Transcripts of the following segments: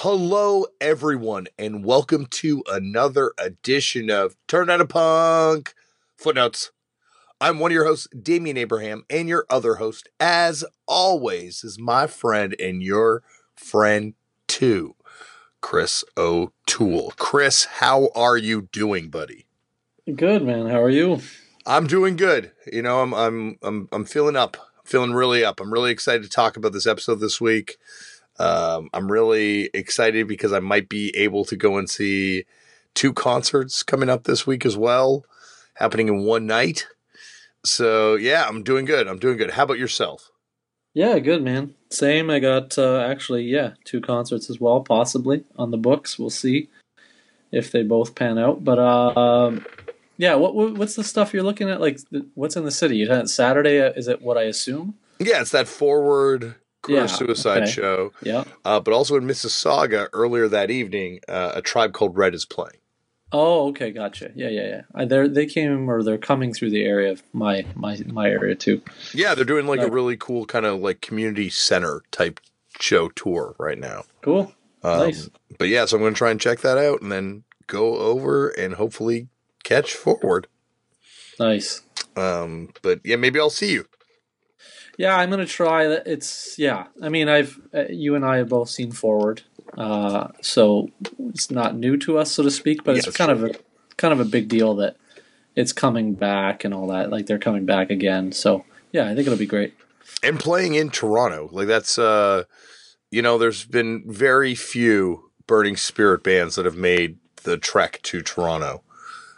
Hello, everyone, and welcome to another edition of Turn Out a Punk Footnotes. I'm one of your hosts, Damian Abraham, and your other host, as always, is my friend and your friend too, Chris O'Toole. Chris, how are you doing, buddy? Good, man. How are you? I'm doing good. You know, I'm feeling up, feeling really up. I'm really excited to talk about this episode this week. I'm really excited because I might be able to go and see two concerts coming up this week as well, happening in one night. So yeah, I'm doing good. How about yourself? Yeah, good, man. Same. I got two concerts as well, possibly on the books. We'll see if they both pan out. But yeah. What's the stuff you're looking at? Like, what's in the city? You had Saturday. Is it what I assume? Yeah, it's that Forward Career Yeah. Suicide Okay. show. Yeah. But also in Mississauga earlier that evening, A Tribe Called Red is playing. Oh, okay. Gotcha. Yeah. They came, or they're coming through the area of my area too. Yeah, they're doing like a really cool kind of like community center type show tour right now. Cool. Nice. But yeah, so I'm going to try and check that out and then go over and hopefully catch Forward. Nice. But yeah, maybe I'll see you. Yeah, I'm gonna try that. I mean, I've you and I have both seen Forward, so it's not new to us, so to speak. But it's kind of a big deal that it's coming back and all that. Like, they're coming back again. So yeah, I think it'll be great. And playing in Toronto, like that's there's been very few Burning Spirit bands that have made the trek to Toronto.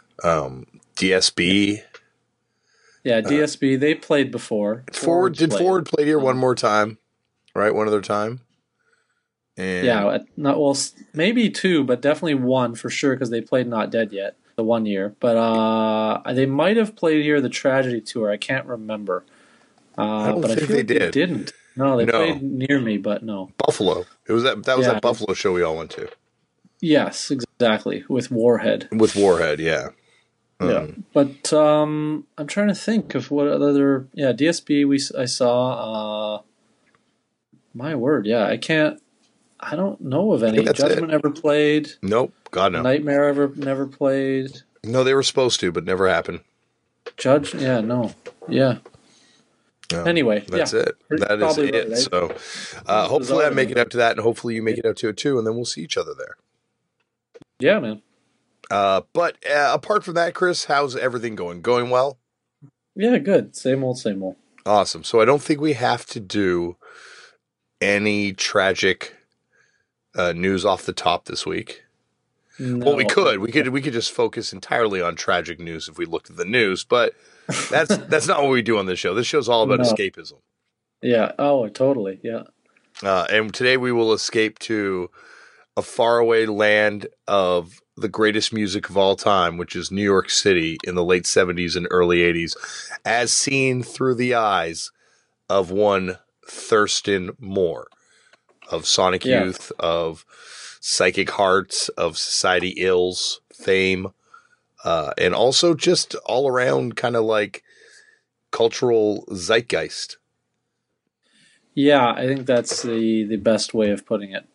DSB. Yeah, DSB, they played before. Forward play here one more time, right? One other time. And yeah, maybe two, but definitely one for sure, because they played Not Dead Yet the 1 year. But they might have played here the Tragedy Tour. I can't remember. I don't think they did. They didn't. No, they played near me, but no. Buffalo. That was that Buffalo show we all went to. Yes, exactly. With Warhead. Yeah. Yeah, but I'm trying to think of what other DSB I saw. My word, yeah, I don't know of any. Judgment never played. Nope, God no. Nightmare never played. No, they were supposed to, but never happened. Yeah. Anyway, that's it. That is it. Right? So hopefully I make it up to that, and hopefully you make it up to it too, and then we'll see each other there. Yeah, man. But apart from that, Chris, how's everything going? Going well? Yeah, good. Same old, same old. Awesome. So I don't think we have to do any tragic news off the top this week. No. Well, we could just focus entirely on tragic news if we looked at the news, but that's not what we do on this show. This show's all about escapism. Yeah. Oh, totally. Yeah. And today we will escape to a faraway land of the greatest music of all time, which is New York City in the late 70s and early 80s, as seen through the eyes of one Thurston Moore, of Sonic Youth, of Psychic Hearts, of Society Ills fame, and also just all around kind of like cultural zeitgeist. Yeah, I think that's the best way of putting it.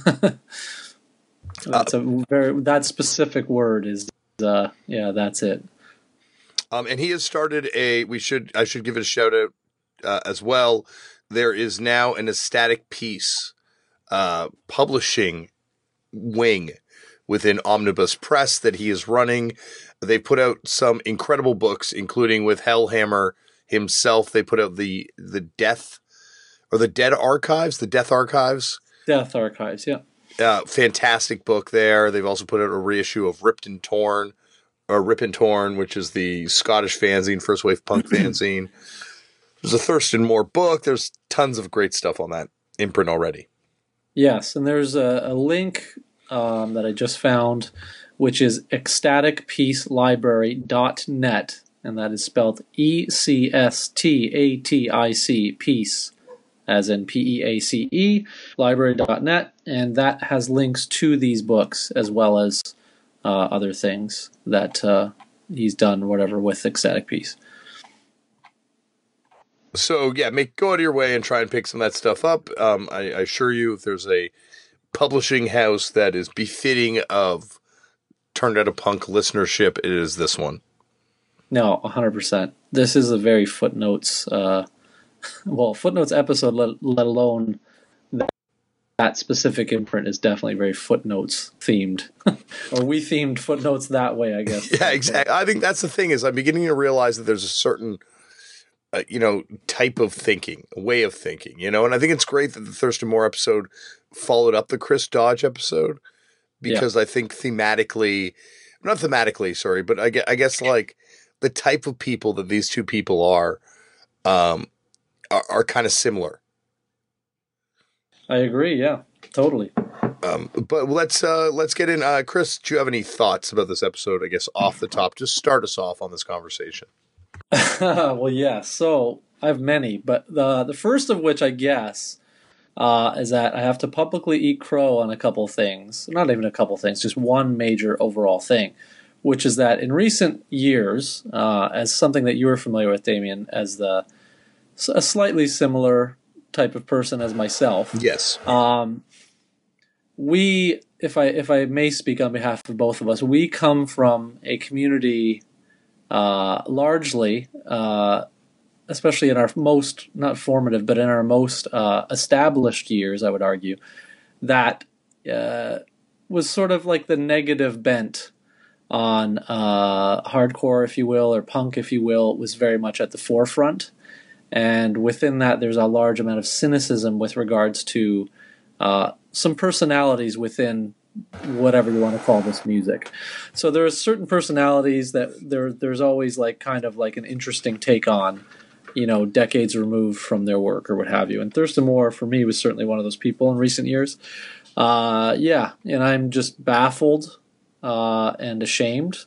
That's that specific word is that's it. And he has started I should give it a shout out as well. There is now an Ecstatic Peace publishing wing within Omnibus Press that he is running. They put out some incredible books, including with Hellhammer himself. They put out the Death Archives. Death Archives, yeah. Fantastic book there. They've also put out a reissue of Rip and Torn, which is the Scottish fanzine, first wave punk fanzine. There's a Thurston Moore book. There's tons of great stuff on that imprint already. Yes, and there's a link that I just found, which is ecstaticpeacelibrary.net, and that is spelled ECSTATIC, peace, as in PEACE, library.net, and that has links to these books as well as other things that he's done, whatever, with Ecstatic Peace. So yeah, go out of your way and try and pick some of that stuff up. I assure you, if there's a publishing house that is befitting of Turned Out a Punk listenership, it is this one. No, 100%. This is a very Footnotes, Footnotes episode, let alone that specific imprint is definitely very Footnotes themed. Or we themed Footnotes that way, I guess. Yeah, exactly. I think that's the thing is I'm beginning to realize that there's a certain, type of thinking, a way of thinking, and I think it's great that the Thurston Moore episode followed up the Chris Dodge episode because I think not thematically, sorry, but I guess like the type of people that these two people are kind of similar. I agree. Yeah, totally. But let's get in. Chris, do you have any thoughts about this episode? I guess off the top, just start us off on this conversation. Well, yeah. So I have many, but the first of which I guess is that I have to publicly eat crow on a couple things. Not even a couple things, just one major overall thing, which is that in recent years, as something that you were familiar with, Damien, as a slightly similar type of person as myself. Yes. We, if I may speak on behalf of both of us, we come from a community largely, especially in our most, not formative, but in our most established years, I would argue, that was sort of like the negative bent on hardcore, if you will, or punk, if you will, was very much at the forefront. And within that, there's a large amount of cynicism with regards to some personalities within whatever you want to call this music. So there are certain personalities that there's always like kind of like an interesting take on, decades removed from their work or what have you. And Thurston Moore, for me, was certainly one of those people in recent years. And I'm just baffled and ashamed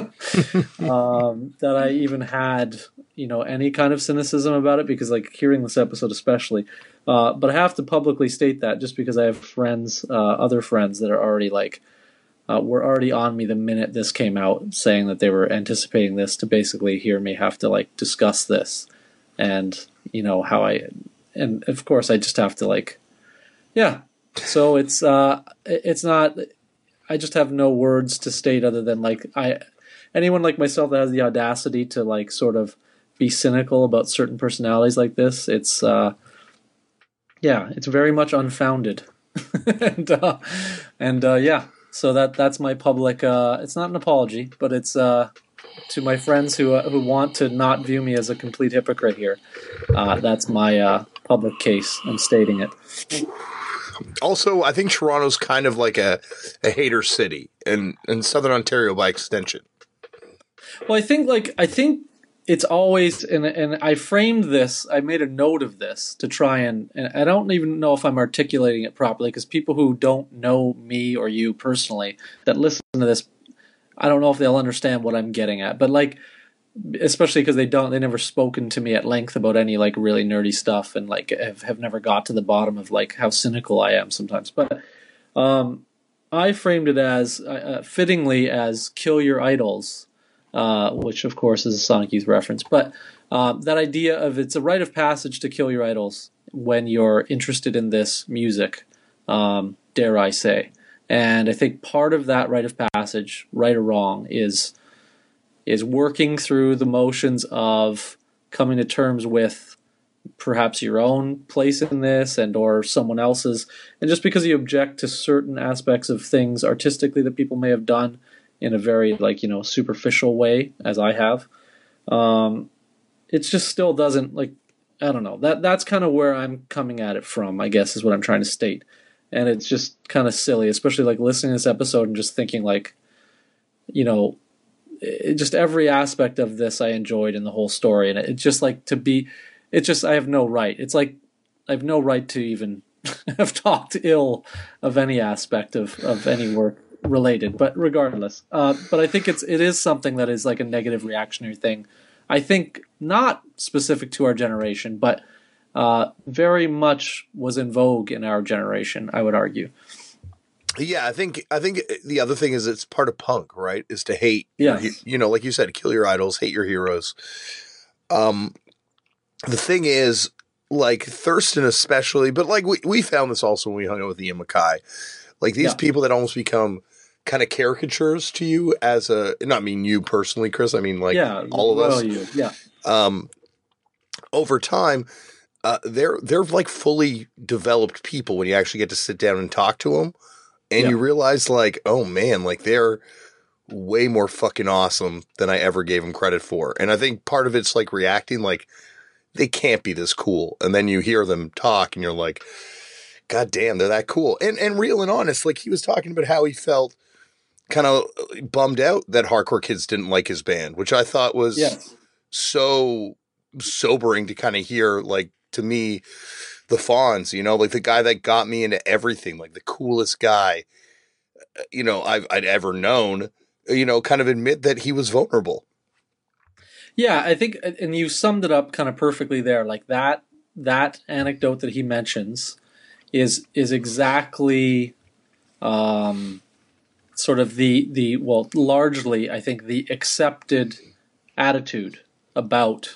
that I even had, any kind of cynicism about it, because like hearing this episode especially, but I have to publicly state that just because I have friends, other friends that are already were already on me the minute this came out, saying that they were anticipating this to basically hear me have to like discuss this, and and of course I just have to so it's not. I just have no words to state other than anyone like myself that has the audacity to like sort of be cynical about certain personalities like this. It's it's very much unfounded, So that's my public. It's not an apology, but it's to my friends who want to not view me as a complete hypocrite here. That's my public case. I'm stating it. Also, I think Toronto's kind of like a hater city, and Southern Ontario by extension. Well, I think it's always, and I framed this, I made a note of this to try and I don't even know if I'm articulating it properly, because people who don't know me or you personally that listen to this, I don't know if they'll understand what I'm getting at, but especially because they never spoken to me at length about any like really nerdy stuff, and like have never got to the bottom of like how cynical I am sometimes. But I framed it as fittingly as "Kill Your Idols," which of course is a Sonic Youth reference. But that idea of it's a rite of passage to kill your idols when you're interested in this music, dare I say. And I think part of that rite of passage, right or wrong, is working through the motions of coming to terms with perhaps your own place in this and or someone else's. And just because you object to certain aspects of things artistically that people may have done in a very superficial way, as I have, it just still doesn't I don't know. That's kind of where I'm coming at it from, I guess, is what I'm trying to state. And it's just kind of silly, especially listening to this episode and just thinking just every aspect of this I enjoyed in the whole story, and it's just I have no right. It's like I have no right to even have talked ill of any aspect of any work related. But regardless, but I think it is something that is like a negative reactionary thing. I think not specific to our generation, but very much was in vogue in our generation, I would argue. Yeah, I think the other thing is it's part of punk, right? Is to hate, yes. Like you said, kill your idols, hate your heroes. The thing is, like Thurston especially, but like we found this also when we hung out with Ian MacKaye. Like these people that almost become kind of caricatures to you as a, not mean you personally, Chris. I mean like all of us. You. Yeah. Over time, they're like fully developed people when you actually get to sit down and talk to them, and you realize like, oh man, like they're way more fucking awesome than I ever gave them credit for. And I think part of it's like reacting like they can't be this cool, and then you hear them talk, and you're like, God damn, they're that cool. And real and honest, like he was talking about how he felt kind of bummed out that Hardcore Kids didn't like his band, which I thought was so sobering to kind of hear. Like to me, the Fonz, you know, like the guy that got me into everything, like the coolest guy, you know, I'd ever known, you know, kind of admit that he was vulnerable. Yeah, I think, and you summed it up kind of perfectly there. Like that anecdote that he mentions is exactly sort of the well, largely I think the accepted attitude about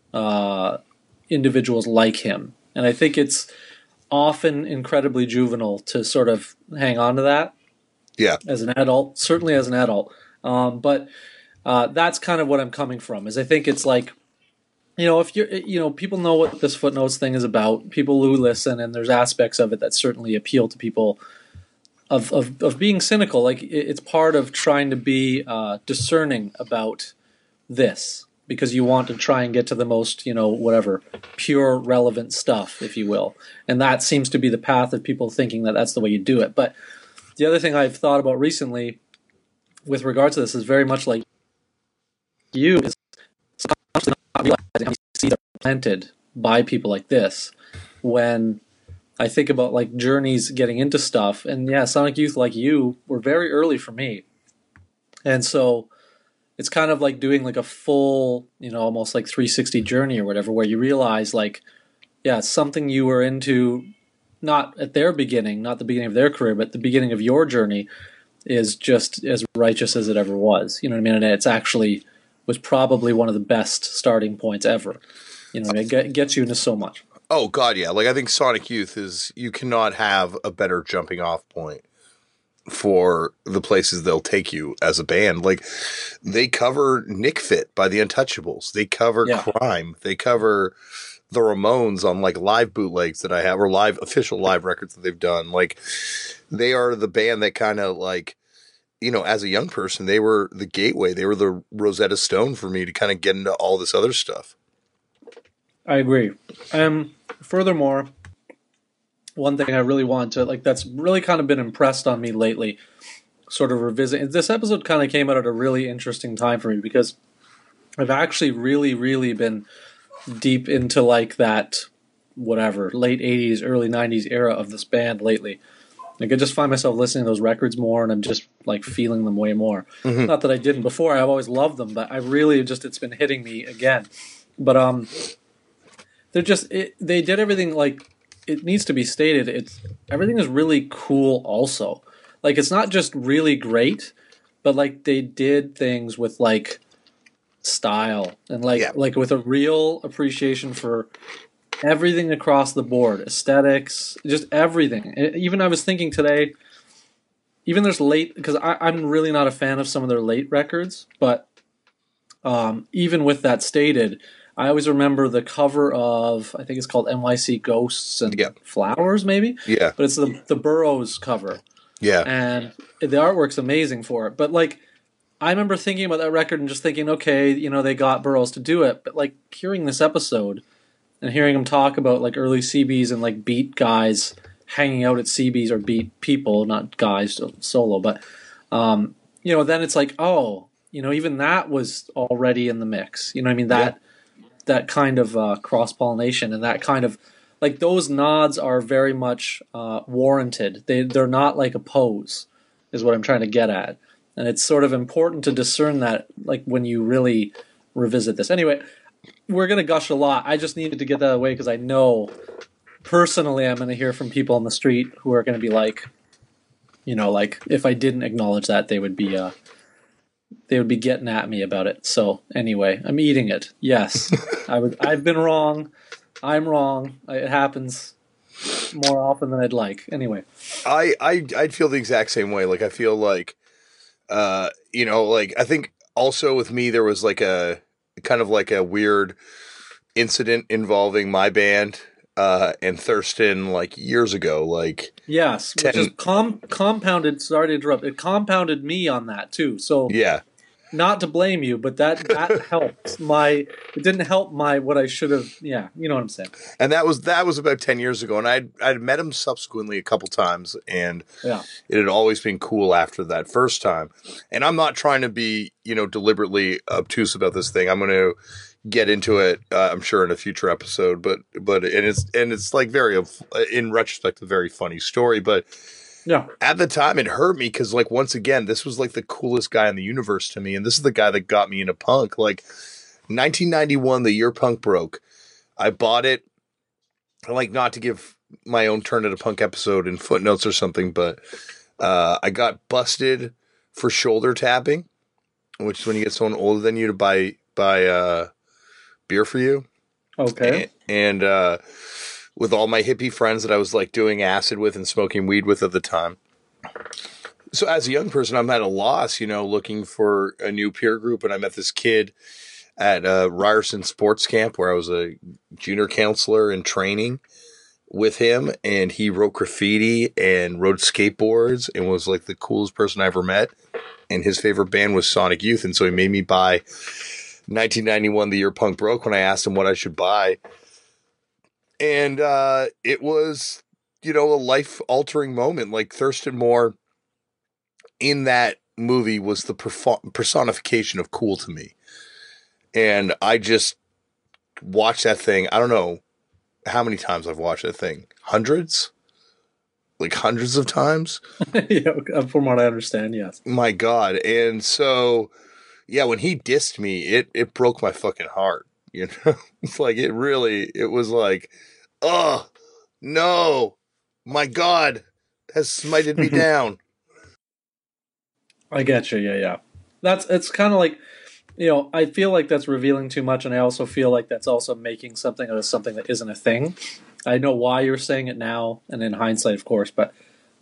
individuals like him, and I think it's often incredibly juvenile to sort of hang on to that. Yeah, as an adult, certainly as an adult, but that's kind of what I'm coming from. Is I think it's like, you know, if you're, you know, people know what this Footnotes thing is about. People who listen, and there's aspects of it that certainly appeal to people of being cynical. Like it's part of trying to be discerning about this, because you want to try and get to the most, you know, whatever, pure, relevant stuff, if you will. And that seems to be the path of people thinking that that's the way you do it. But the other thing I've thought about recently with regards to this is very much like you, is subconsciously not realizing how many seeds are planted by people like this. When I think about like journeys getting into stuff, and yeah, Sonic Youth, like you, were very early for me. And so it's kind of like doing like a full, you know, almost like 360 journey or whatever, where you realize like, yeah, something you were into, not at their beginning, not the beginning of their career, but the beginning of your journey is just as righteous as it ever was. You know what I mean? And it's actually was probably one of the best starting points ever. You know, it gets you into so much. Oh God, yeah. Like I think Sonic Youth is, you cannot have a better jumping off point for the places they'll take you as a band. Like they cover Nick Fit by the Untouchables. They cover Crime. They cover the Ramones on like live bootlegs that I have, or live official live records that they've done. Like they are the band that kind of like, you know, as a young person, they were the gateway. They were the Rosetta Stone for me to kind of get into all this other stuff. I agree. Furthermore, one thing I really want to, like, that's really kind of been impressed on me lately, sort of revisiting. This episode kind of came out at a really interesting time for me, because I've actually really, really been deep into, like, that, whatever, late 80s, early 90s era of this band lately. Like, I just find myself listening to those records more, and I'm just, like, feeling them way more. Mm-hmm. Not that I didn't before. I've always loved them, but I really just, it's been hitting me again. But, they're just, they did everything, like, it needs to be stated, everything is really cool also. Like, it's not just really great, but, like, they did things with, like, style and, like with a real appreciation for everything across the board. Aesthetics, just everything. Even I was thinking today, even there's late, because I'm really not a fan of some of their late records, but even with that stated, I always remember the cover of, I think it's called NYC Ghosts and Flowers, maybe? Yeah. But it's the Burroughs cover. Yeah. And the artwork's amazing for it. But, like, I remember thinking about that record and just thinking, okay, you know, they got Burroughs to do it. But, like, hearing this episode and hearing him talk about, like, early CBs and, like, beat guys hanging out at CBs, or beat people, not guys, solo. But, you know, then it's like, oh, you know, even that was already in the mix. You know what I mean? That kind of cross-pollination, and that kind of, like, those nods are very much warranted. They're not like a pose, is what I'm trying to get at. And it's sort of important to discern that, like, when you really revisit this. Anyway, we're going to gush a lot. I just needed to get that away, because I know, personally, I'm going to hear from people on the street who are going to be like, you know, like, if I didn't acknowledge that, they would be getting at me about it. So anyway, I'm eating it. Yes, I've been wrong. I'm wrong. It happens more often than I'd like. Anyway, I'd feel the exact same way. Like I feel like, like I think also with me there was like a kind of like a weird incident involving my band and Thurston like years ago. Like yes, which is compounded. Sorry to interrupt. It compounded me on that too. So yeah. Not to blame you, but that helped it didn't help what I should have. Yeah, you know what I'm saying. And that was about 10 years ago, and I'd met him subsequently a couple times, and it had always been cool after that first time. And I'm not trying to be deliberately obtuse about this thing. I'm going to get into it, I'm sure, in a future episode. But it's like very, in retrospect, a very funny story, but. Yeah. At the time, it hurt me because, like, once again, this was like the coolest guy in the universe to me, and this is the guy that got me into punk. Like, 1991, the year punk broke. I bought it. I like not to give my own Turn It a Punk episode in footnotes or something, but I got busted for shoulder tapping, which is when you get someone older than you to buy beer for you. Okay. And with all my hippie friends that I was like doing acid with and smoking weed with at the time. So as a young person, I'm at a loss, looking for a new peer group. And I met this kid at Ryerson Sports Camp where I was a junior counselor in training with him. And he wrote graffiti and rode skateboards and was like the coolest person I ever met. And his favorite band was Sonic Youth. And so he made me buy 1991, the year punk broke, when I asked him what I should buy. And it was, a life-altering moment. Like, Thurston Moore in that movie was the personification of cool to me. And I just watched that thing. I don't know how many times I've watched that thing. Hundreds? Like, hundreds of times? Yeah, from what I understand, yes. My God. And so, yeah, when he dissed me, it broke my fucking heart. It's like, it was like, oh, no, my God, has smited me down. I get you, yeah. It's kind of like, I feel like that's revealing too much, and I also feel like that's also making something out of something that isn't a thing. I know why you're saying it now, and in hindsight, of course, but,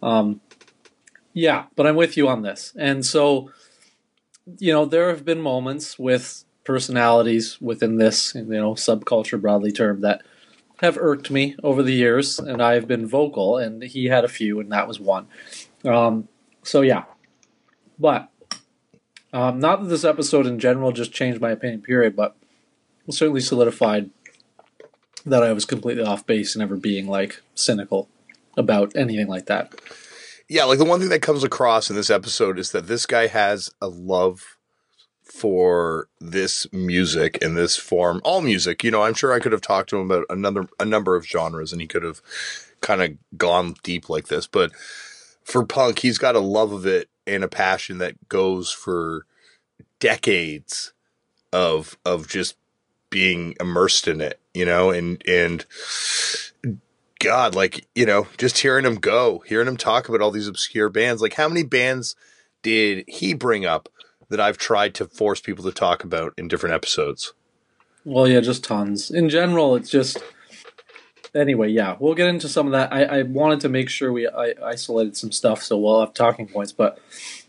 yeah, but I'm with you on this. And so, there have been moments with personalities within this, subculture broadly termed, that have irked me over the years, and I've been vocal, and he had a few, and that was one. So yeah. But not that this episode in general just changed my opinion, period, but it certainly solidified that I was completely off base and ever being, like, cynical about anything like that. Yeah, like, the one thing that comes across in this episode is that this guy has a love for this music and this form, all music. I'm sure I could have talked to him about a number of genres, and he could have kind of gone deep like this. But for punk, he's got a love of it and a passion that goes for decades of just being immersed in it, and God, like, just hearing him talk about all these obscure bands. Like, how many bands did he bring up that I've tried to force people to talk about in different episodes? Well, yeah, just tons. In general, it's just... Anyway, yeah, we'll get into some of that. I wanted to make sure I isolated some stuff, so we'll have talking points. But,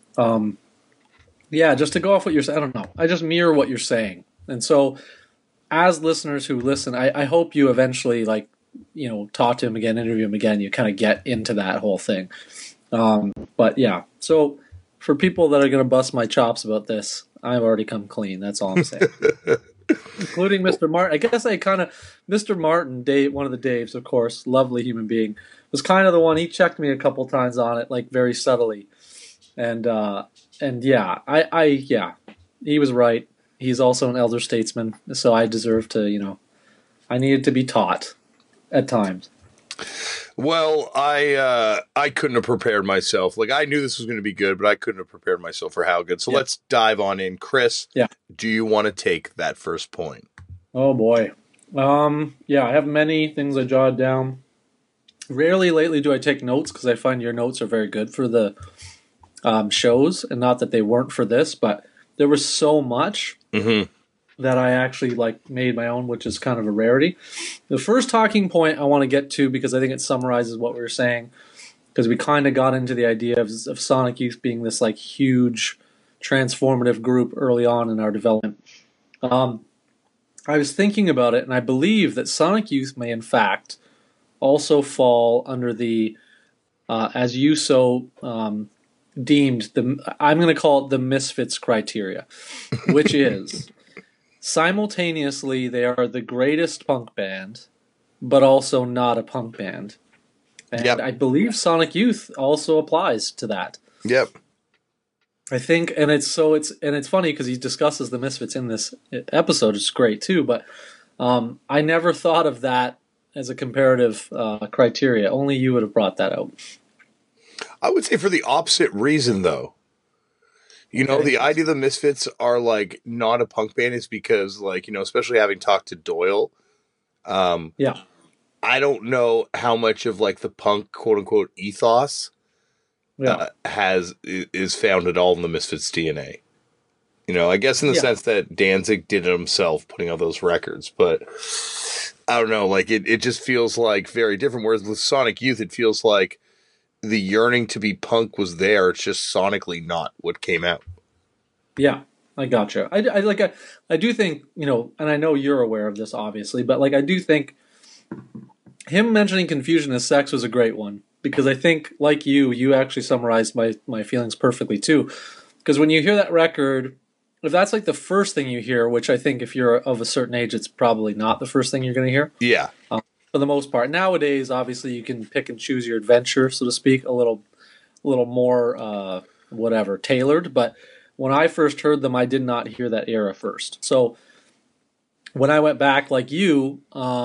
yeah, just to go off what you're saying, I don't know. I just mirror what you're saying. And so, as listeners who listen, I hope you eventually, like, talk to him again, interview him again, you kind of get into that whole thing. But, yeah, so... For people that are going to bust my chops about this, I've already come clean. That's all I'm saying. Including Mr. Martin. I guess Mr. Martin, Dave, one of the Daves, of course, lovely human being, was kind of the one. He checked me a couple times on it, like, very subtly. And yeah, he was right. He's also an elder statesman, so I deserve to, I needed to be taught at times. Well, I couldn't have prepared myself. Like, I knew this was going to be good, but I couldn't have prepared myself for how good. So let's dive on in. Chris, do you want to take that first point? Oh, boy. Yeah, I have many things I jotted down. Rarely lately do I take notes, because I find your notes are very good for the shows, and not that they weren't for this, but there was so much. Mm-hmm. that I actually like made my own, which is kind of a rarity. The first talking point I want to get to, because I think it summarizes what we were saying, because we kind of got into the idea of Sonic Youth being this like huge transformative group early on in our development. I was thinking about it, and I believe that Sonic Youth may in fact also fall under the, as you so deemed, I'm going to call it the Misfits criteria, which is simultaneously they are the greatest punk band, but also not a punk band. And yep. I believe Sonic Youth also applies to that. Yep. I think, and it's funny because he discusses the Misfits in this episode. It's great too, but I never thought of that as a comparative criteria. Only you would have brought that out. I would say for the opposite reason, though. You know, the idea the Misfits are like not a punk band is because, like, you know, especially having talked to Doyle. Yeah. I don't know how much of like the punk quote unquote ethos is found at all in the Misfits DNA. You know, I guess in the sense that Danzig did it himself, putting out those records, but I don't know, like it just feels like very different. Whereas with Sonic Youth, it feels like the yearning to be punk was there. It's just sonically not what came out. Yeah, I gotcha. I do think, you know, and I know you're aware of this obviously, but like I do think him mentioning Confusion as sex was a great one, because I think, like you actually summarized my feelings perfectly too. Because when you hear that record, if that's like the first thing you hear, which I think if you're of a certain age, it's probably not the first thing you're going to hear. Yeah. For the most part. Nowadays, obviously, you can pick and choose your adventure, so to speak, a little more, tailored. But when I first heard them, I did not hear that era first. So when I went back, like you,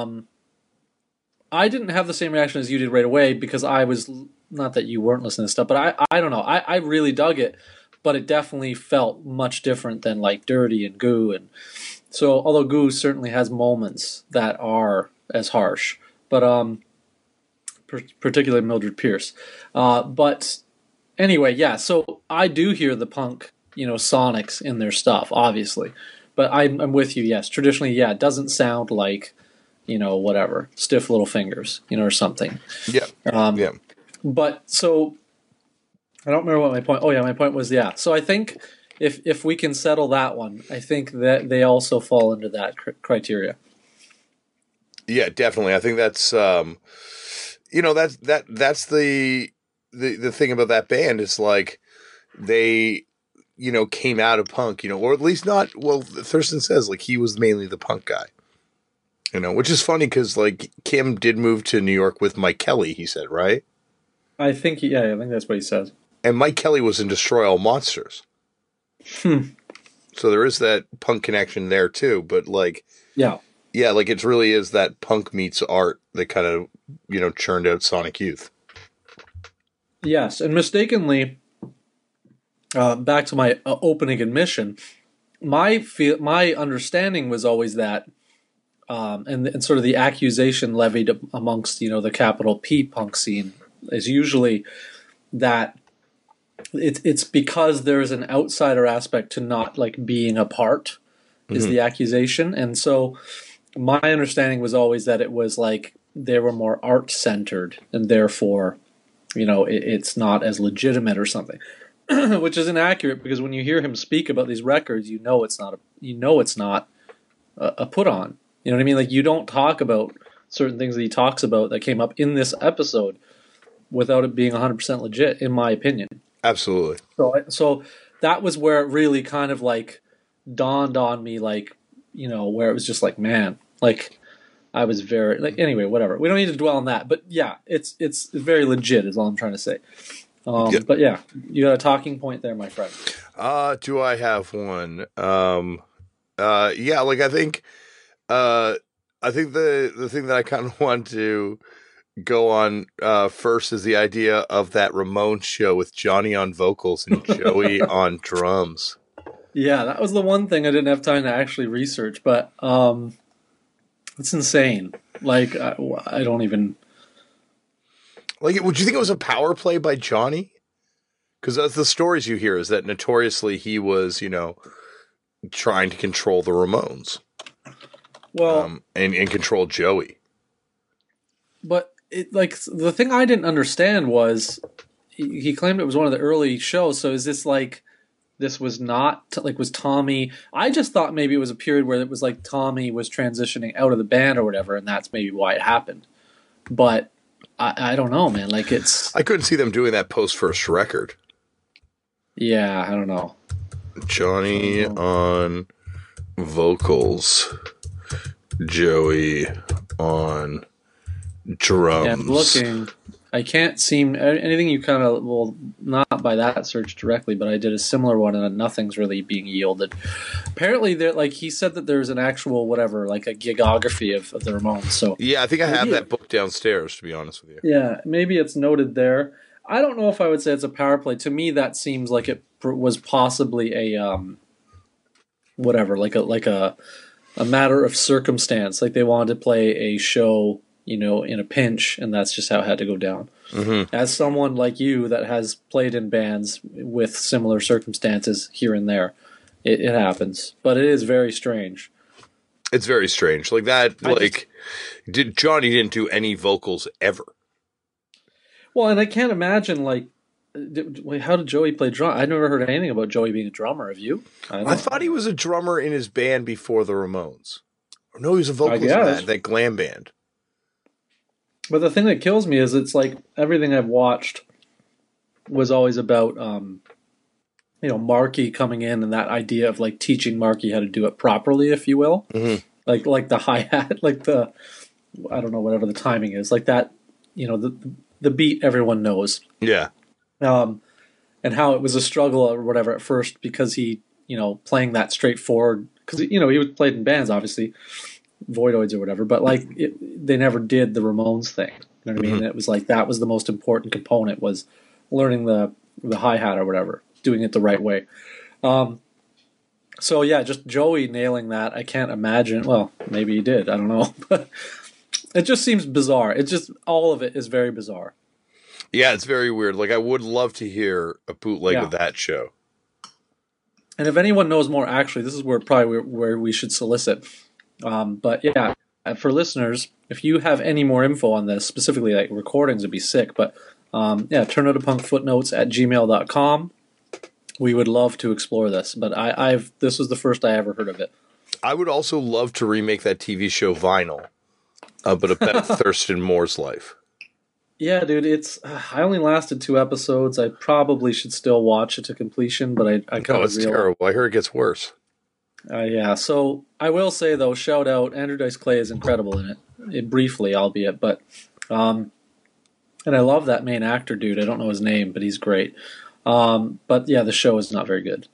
I didn't have the same reaction as you did right away, because I was, not that you weren't listening to stuff, but I don't know. I really dug it, but it definitely felt much different than like Dirty and Goo. And so, although Goo certainly has moments that are as harsh, but particularly Mildred Pierce. But anyway, yeah. So I do hear the punk, you know, sonics in their stuff, obviously. But I'm with you. Yes, traditionally, yeah, it doesn't sound like, you know, whatever, Stiff Little Fingers, you know, or something. Yeah. Yeah. But so I don't remember what my point. Oh yeah, my point was So I think if we can settle that one, I think that they also fall into that criteria. Yeah, definitely. I think that's you know, that's the thing about that band is like they, you know, came out of punk, you know, or at least not. Well, Thurston says like he was mainly the punk guy, you know, which is funny because like Kim did move to New York with Mike Kelly. He said, right? I think that's what he says. And Mike Kelly was in Destroy All Monsters. So there is that punk connection there too. But like, yeah, like it really is that punk meets art that kind of, you know, churned out Sonic Youth. Yes, and mistakenly, back to my opening admission, my understanding was always that, and sort of the accusation levied amongst, you know, the capital P punk scene is usually that it's because there's an outsider aspect to not like being a part is the accusation. And so my understanding was always that it was like they were more art centered and therefore, you know, it's not as legitimate or something, which is inaccurate, because when you hear him speak about these records, you know it's not a put on. You know what I mean? Like, you don't talk about certain things that he talks about that came up in this episode without it being 100% legit, in my opinion. Absolutely. So that was where it really kind of like dawned on me, like, you know, where it was just like, man, like I was very like, anyway, whatever. We don't need to dwell on that, but yeah, it's very legit is all I'm trying to say. But yeah, you got a talking point there, my friend. Do I have one? Yeah, like I think the thing that I kind of want to go on first is the idea of that Ramones show with Johnny on vocals and Joey on drums. Yeah, that was the one thing I didn't have time to actually research, but it's insane. Like, I don't even... Like, would you think it was a power play by Johnny? Because that's the stories you hear, is that notoriously he was, you know, trying to control the Ramones. Well, and control Joey. But the thing I didn't understand was he claimed it was one of the early shows. So is this like this was not like was Tommy? I just thought maybe it was a period where it was like Tommy was transitioning out of the band or whatever, and that's maybe why it happened. But I don't know, man. Like I couldn't see them doing that post first record. Yeah, I don't know. Johnny on vocals, Joey on drums. Yeah, I'm looking. I can't seem anything you kind of not by that search directly, but I did a similar one and nothing's really being yielded. Apparently, he said that there's an actual whatever, like a gigography of the Ramones. So yeah, I think I have that book downstairs. To be honest with you, yeah, maybe it's noted there. I don't know if I would say it's a power play. To me, that seems like it was possibly a like a matter of circumstance. Like they wanted to play a show, in a pinch, and that's just how it had to go down. Mm-hmm. As someone like you that has played in bands with similar circumstances here and there, it happens. But it is very strange. It's very strange. Like that. Johnny didn't do any vocals ever. Well, and I can't imagine, how did Joey play drum? I never heard anything about Joey being a drummer. Have you? I thought he was a drummer in his band before the Ramones. No, he was a vocalist in that glam band. But the thing that kills me is it's like everything I've watched was always about, Marky coming in and that idea of like teaching Marky how to do it properly, if you will. Mm-hmm. Like the hi-hat, I don't know, whatever the timing is, like that, the beat everyone knows. Yeah. And how it was a struggle or whatever at first because he, playing that straightforward, because, he was played in bands, obviously, Voidoids or whatever, but they never did the Ramones thing. You know what I mean? Mm-hmm. It was like that was the most important component, was learning the hi-hat or whatever, doing it the right way. So yeah, just Joey nailing that. I can't imagine. Well, maybe he did. I don't know, but it just seems bizarre. It's just all of it is very bizarre. Yeah, it's very weird. Like I would love to hear a bootleg of that show. And if anyone knows more, actually, this is where we should solicit. But yeah, for listeners, if you have any more info on this, specifically like recordings, would be sick. But turnoutapunkfootnotes@gmail.com. We would love to explore this. But this was the first I ever heard of it. I would also love to remake that TV show Vinyl, but about Thurston Moore's life. Yeah, dude, I only lasted 2 episodes. I probably should still watch it to completion, but I kind of it's terrible. I heard it gets worse. Yeah, so I will say, though, shout out, Andrew Dice Clay is incredible in it briefly, albeit, but, and I love that main actor dude. I don't know his name, but he's great. But yeah, the show is not very good.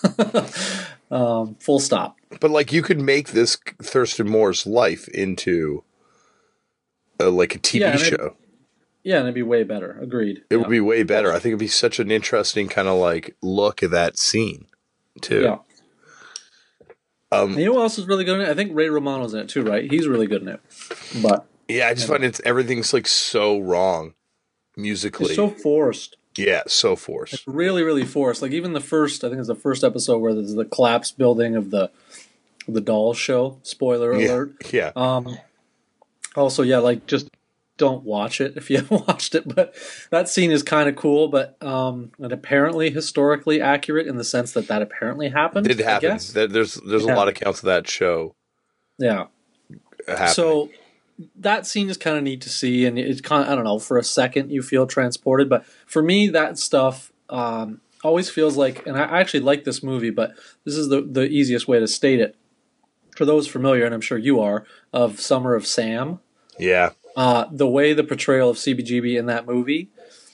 Full stop. But you could make this Thurston Moore's life into a TV show. Yeah, and it'd be way better. Agreed. It would be way better. I think it'd be such an interesting kind of look at that scene, too. Yeah. You know who else is really good in it? I think Ray Romano's in it too, right? He's really good in it. But yeah, I just find everything's so wrong musically. It's so forced. Yeah, so forced. It's really, really forced. Even I think it's the first episode where there's the collapse building of the Dolls show. Spoiler alert. Yeah. Also, yeah, just don't watch it if you haven't watched it. But that scene is kind of cool, but and apparently historically accurate in the sense that apparently happened. It happens. There's a lot of accounts of that show. Yeah. Happening. So that scene is kind of neat to see, and it's kind of, I don't know, for a second you feel transported. But for me, that stuff always feels like, and I actually like this movie, but this is the easiest way to state it. For those familiar, and I'm sure you are, of Summer of Sam. Yeah. The way the portrayal of CBGB in that movie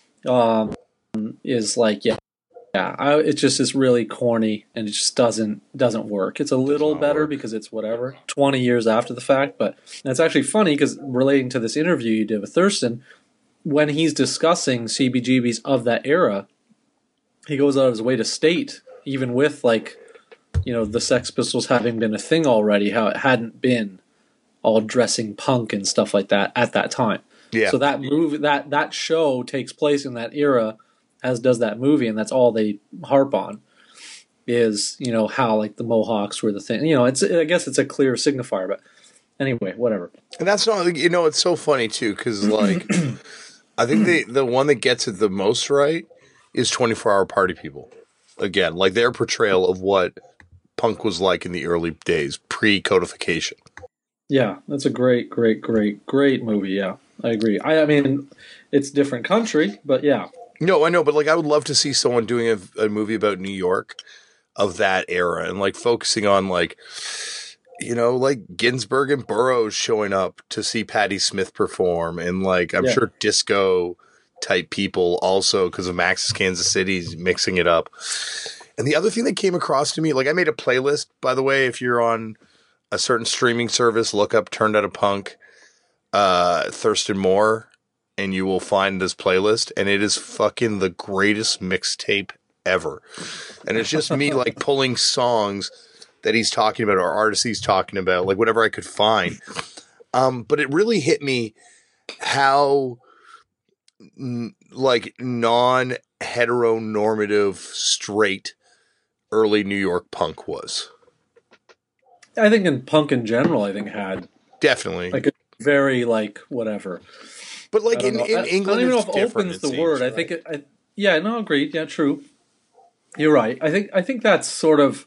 is it just is really corny, and it just doesn't work. It's a little better because it's 20 years after the fact, but it's actually funny because relating to this interview you did with Thurston, when he's discussing CBGBs of that era, he goes out of his way to state, even with the Sex Pistols having been a thing already, how it hadn't been all dressing punk and stuff like that at that time. Yeah. So that movie, that show takes place in that era, as does that movie, and that's all they harp on. is, you know, how like the Mohawks were the thing. You know, I guess it's a clear signifier, but anyway, whatever. And that's not, you know, it's so funny too, because like I think the one that gets it the most right is 24 Hour Party People. Again, like their portrayal of what punk was like in the early days, pre-codification. Yeah, that's a great movie. Yeah, I agree. I mean, it's different country, but yeah. No, I know, but like I would love to see someone doing a movie about New York of that era and like focusing on like, you know, like Ginsberg and Burroughs showing up to see Patti Smith perform, and like I'm sure disco type people also because of Max's Kansas City's mixing it up. And the other thing that came across to me, like I made a playlist, by the way, if you're on a certain streaming service, look up Turned Out a Punk, Thurston Moore, and you will find this playlist, and it is fucking the greatest mixtape ever. And it's just me like pulling songs that he's talking about or artists he's talking about, like whatever I could find. But it really hit me how like non-heteronormative straight early New York punk was. I think in punk in general, I think had definitely like a very like whatever. But like in England, I don't even know if "open's" the word. Right? I think yeah, no, agreed. Yeah, true. You're right. I think that's sort of.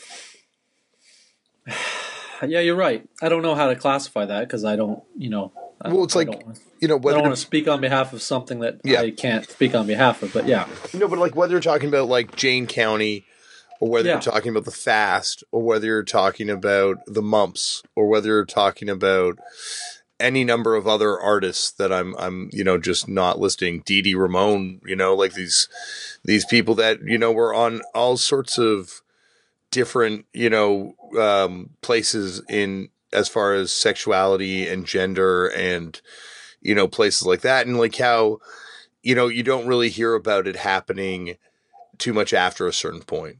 Yeah, you're right. I don't know how to classify that because I don't, you know. Well, it's like, you know, whether I don't want to speak on behalf of something that I can't speak on behalf of, but yeah. No, but like whether you're talking about like Jane County, or whether you're talking about the Fast, or whether you're talking about the Mumps, or whether you're talking about any number of other artists that I'm you know just not listing, Dee Dee Ramone, you know, like these people that you know were on all sorts of different you know places in as far as sexuality and gender and you know places like that, and like how you know you don't really hear about it happening too much after a certain point.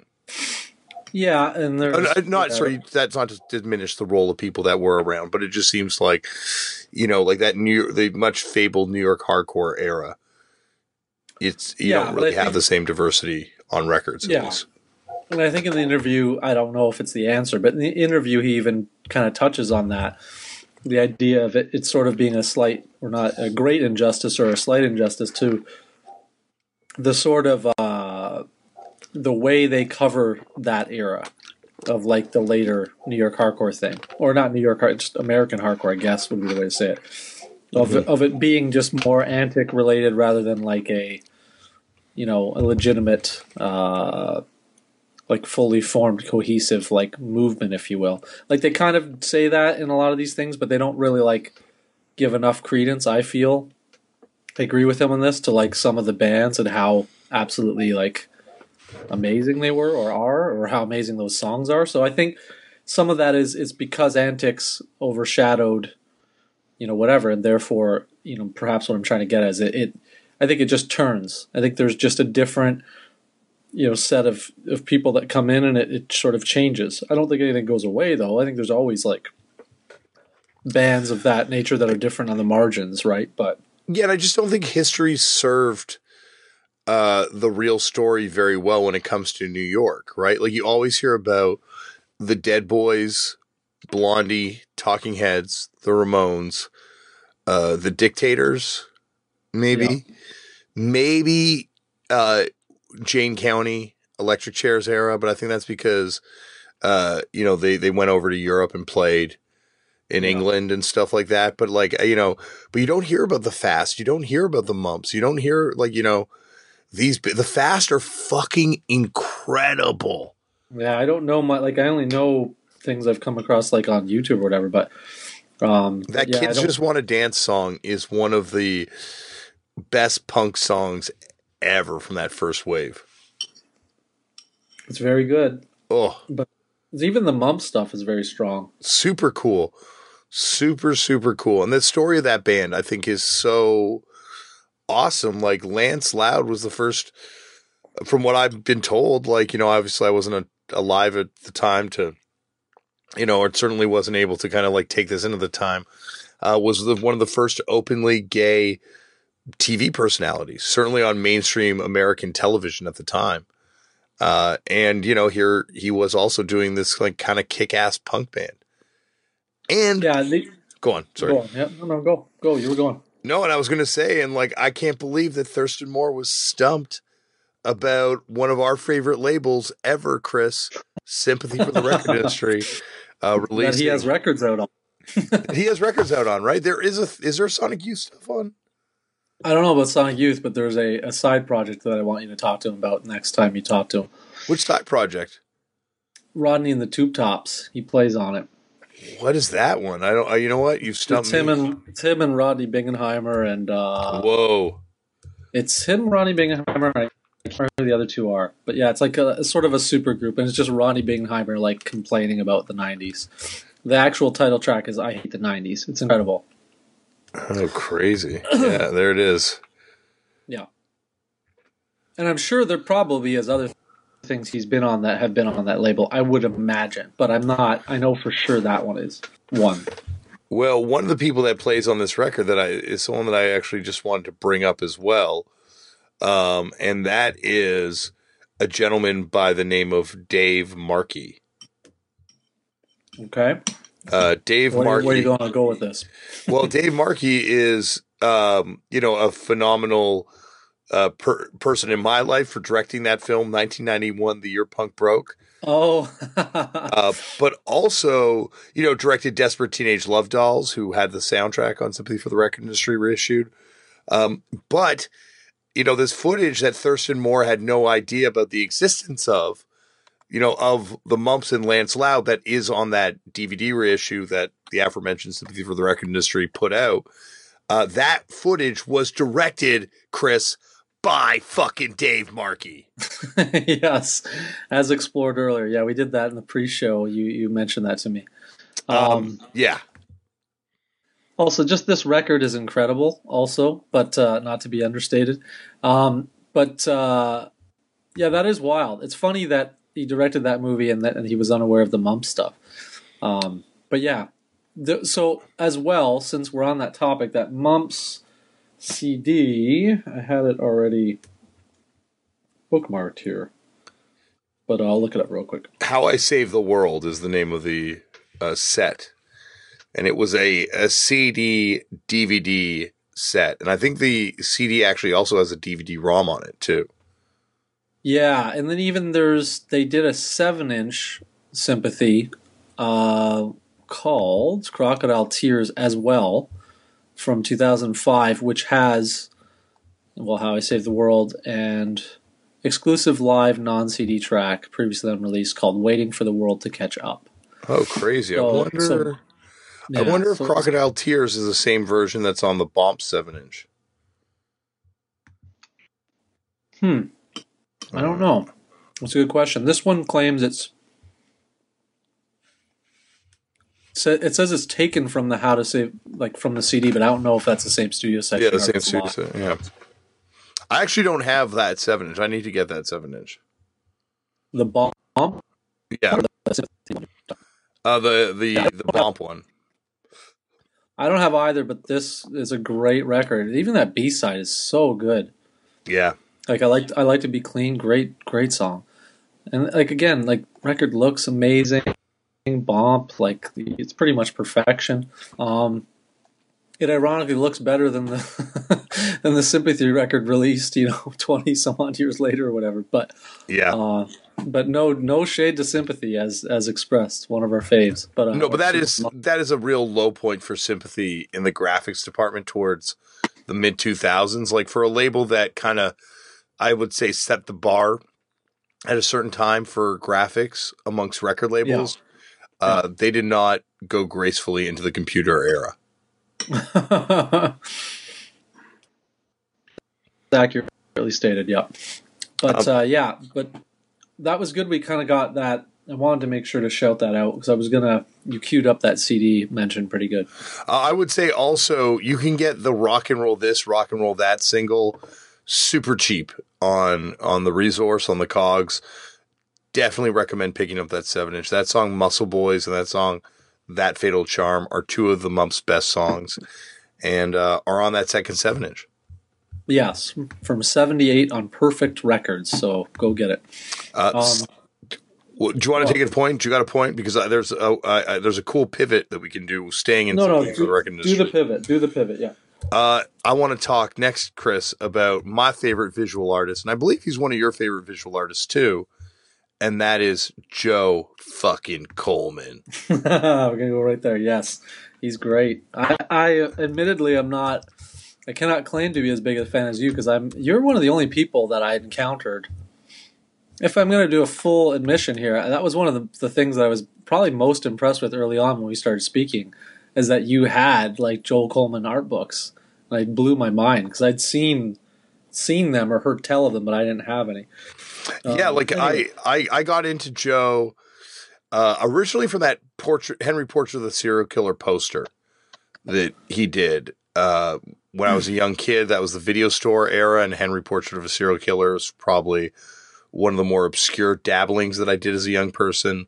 Yeah, and there's sorry, that's not to diminish the role of people that were around, but it just seems like, you know, like that the much fabled New York hardcore era. It's you don't really have the same diversity on records. At least. And I think in the interview, I don't know if it's the answer, but in the interview, he even kind of touches on that, the idea of it sort of being a slight or not a great injustice or a slight injustice to the sort of. The way they cover that era of like the later New York hardcore thing, or not New York hardcore, just American hardcore, I guess would be the way to say it. Of it being just more antic related rather than like a, you know, a legitimate, like fully formed, cohesive like movement, if you will. Like they kind of say that in a lot of these things, but they don't really like give enough credence. I feel I agree with him on this to like some of the bands and how absolutely like amazing they were or are, or how amazing those songs are. So I think some of that is because Antics overshadowed, you know, whatever, and therefore, you know, perhaps what I'm trying to get at is it I think it just turns. I think there's just a different, you know, set of people that come in and it sort of changes. I don't think anything goes away though. I think there's always like bands of that nature that are different on the margins, right? But yeah, and I just don't think history served the real story very well when it comes to New York, right? Like you always hear about the Dead Boys, Blondie, Talking Heads, the Ramones, the Dictators, maybe Jane County, Electric Chairs era, but I think that's because you know they went over to Europe and played in England and stuff like that. But like you know, but you don't hear about the Fast, you don't hear about the Mumps, you don't hear like you know. The Fast are fucking incredible. Yeah, I don't know like I only know things I've come across like on YouTube or whatever, but that Kids Just Want to Dance song is one of the best punk songs ever from that first wave. It's very good. Oh, but even the Mump stuff is very strong. Super cool. Super cool. And the story of that band I think is so awesome. Like Lance Loud was the first, from what I've been told, like, you know, obviously I wasn't alive at the time to, you know, or certainly wasn't able to kind of like take this into the time, was one of the first openly gay TV personalities, certainly on mainstream American television at the time. And here he was also doing this like kind of kick-ass punk band. And go on. Sorry. Go on. Yeah, no, go. You were going. No, and I was going to say, and like, I can't believe that Thurston Moore was stumped about one of our favorite labels ever, Chris. Sympathy for the Record Industry. Releasing. That he has records out on. He has records out on, right? Is there Sonic Youth stuff on? I don't know about Sonic Youth, but there's a side project that I want you to talk to him about next time you talk to him. Which side project? Rodney and the Tube Tops. He plays on it. What is that one? I don't. You know what? You've stumped me. It's him and Rodney Bingenheimer and. Whoa. It's him, Rodney Bingenheimer. I can't remember who the other two are, but yeah, it's like a sort of a super group, and it's just Rodney Bingenheimer like complaining about the '90s. The actual title track is "I Hate the '90s." It's incredible. Oh, crazy! Yeah, there it is. Yeah, and I'm sure there probably is other things he's been on that have been on that label. I would imagine, but I'm not. I know for sure that one is one. Well, one of the people that plays on this record is someone that I actually just wanted to bring up as well, and that is a gentleman by the name of Dave Markey. Okay. Dave Markey. Where are you going to go with this? Well, Dave Markey is, a phenomenal person in my life for directing that film, 1991, The Year Punk Broke. Oh. But also, directed Desperate Teenage Love Dolls, who had the soundtrack on Sympathy for the Record Industry reissued. But, this footage that Thurston Moore had no idea about the existence of the Mumps and Lance Loud that is on that DVD reissue that the aforementioned Sympathy for the Record Industry put out. That footage was directed, Chris, by fucking Dave Markey. Yes, as explored earlier. Yeah, we did that in the pre-show. You mentioned that to me. Yeah. Also, just this record is incredible also, but not to be understated. Yeah, that is wild. It's funny that he directed that movie and he was unaware of the Mumps stuff. But yeah, so as well, since we're on that topic, that Mumps CD, I had it already bookmarked here, but I'll look it up real quick. How I Save the World is the name of the set. And it was a CD DVD set. And I think the CD actually also has a DVD ROM on it too. Yeah, and then even they did a 7-inch Sympathy called Crocodile Tears as well from 2005, which has, How I Saved the World and exclusive live non-CD track previously unreleased called Waiting for the World to Catch Up. Oh, crazy. I wonder if Crocodile Tears is the same version that's on the Bomp 7-inch. I don't know. That's a good question. This one claims it says it's taken from the How to Save, like from the CD, but I don't know if that's the same studio session. Yeah, the same studio session. Yeah. I actually don't have that 7-inch. I need to get that 7-inch. The Bomp? Yeah. The Bomp one. I don't have either, but this is a great record. Even that B-side is so good. Yeah. Like I like to be clean. Great song. And like again, like record looks amazing. Bomp, like it's pretty much perfection. It ironically looks better than the than the Sympathy record released, 20 some odd years later or whatever. But yeah. But no shade to Sympathy as expressed, one of our faves. But no, but that is a real low point for Sympathy in the graphics department towards the mid 2000s. Like for a label that kind of, I would say, set the bar at a certain time for graphics amongst record labels. Yeah. They did not go gracefully into the computer era. Accurately stated, yeah. But but that was good. We kind of got that. I wanted to make sure to shout that out because you queued up that CD mention pretty good. I would say also you can get the Rock and Roll This, Rock and Roll That single super cheap on the Resource, on the Cogs. Definitely recommend picking up that 7-inch. That song Muscle Boys and that song That Fatal Charm are two of the Mumps' best songs and are on that second 7-inch. Yes, from '78 on Perfect Records. So go get it. Do you want to take a point? Do you got a point? Because there's a cool pivot that we can do, staying in something for the record industry. Do the pivot. Yeah. I want to talk next, Chris, about my favorite visual artist, and I believe he's one of your favorite visual artists too, and that is Joe fucking Coleman. We're gonna go right there. Yes, he's great. I admittedly I cannot claim to be as big a fan as you because you're one of the only people that I encountered. If I'm going to do a full admission here, that was one of the things that I was probably most impressed with early on when we started speaking, is that you had like Joel Coleman art books. And it blew my mind because I'd seen them or heard tell of them, but I didn't have any. Anyway. I got into Joe originally from that Henry Portrait of the Serial Killer poster that he did when I was a young kid. That was the video store era, and Henry Portrait of a Serial Killer was probably one of the more obscure dabblings that I did as a young person.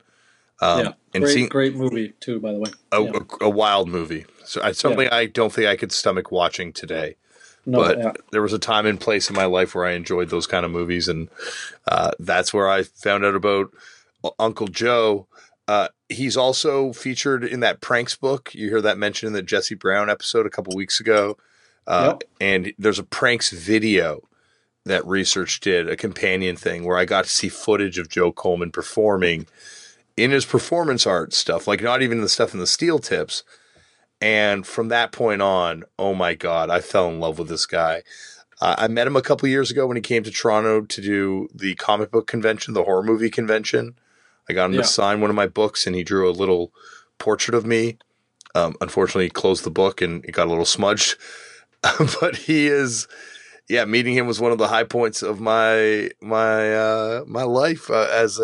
Great movie too, by the way. A wild movie. So something I don't think I could stomach watching today. There was a time and place in my life where I enjoyed those kind of movies, and that's where I found out about Uncle Joe. He's also featured in that Pranks book. You hear that mentioned in the Jesse Brown episode a couple weeks ago. And there's a Pranks video that Research did, a companion thing where I got to see footage of Joe Coleman performing in his performance art stuff, like not even the stuff in the steel tips. And from that point on, oh my God, I fell in love with this guy. I met him a couple years ago when he came to Toronto to do the comic book convention, the horror movie convention. I got him to sign one of my books, and he drew a little portrait of me. Unfortunately, he closed the book and it got a little smudged. But he is... Yeah, meeting him was one of the high points of my life as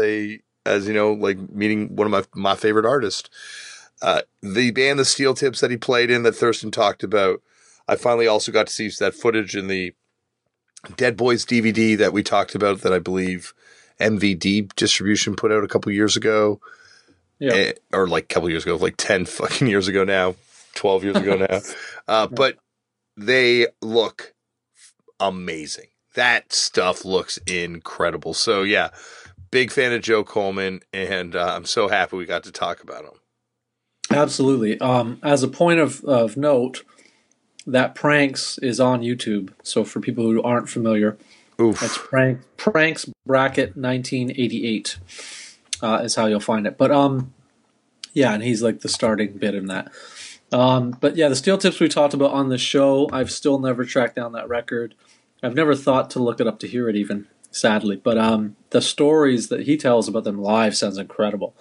meeting one of my favorite artists. The band, the Steel Tips, that he played in, that Thurston talked about, I finally also got to see that footage in the Dead Boys DVD that we talked about, that I believe MVD Distribution put out a couple years ago. Yeah. Or like a couple years ago, like 10 fucking years ago now, 12 years ago now. But they look amazing. That stuff looks incredible. So yeah, big fan of Joe Coleman, and I'm so happy we got to talk about him. Absolutely. As a point of note, that Pranks is on YouTube. So for people who aren't familiar, that's Pranks bracket 1988 is how you'll find it. But and he's like the starting bit in that. But yeah, the Steel Tips we talked about on the show, I've still never tracked down that record. I've never thought to look it up to hear it even, sadly. But the stories that he tells about them live sounds incredible.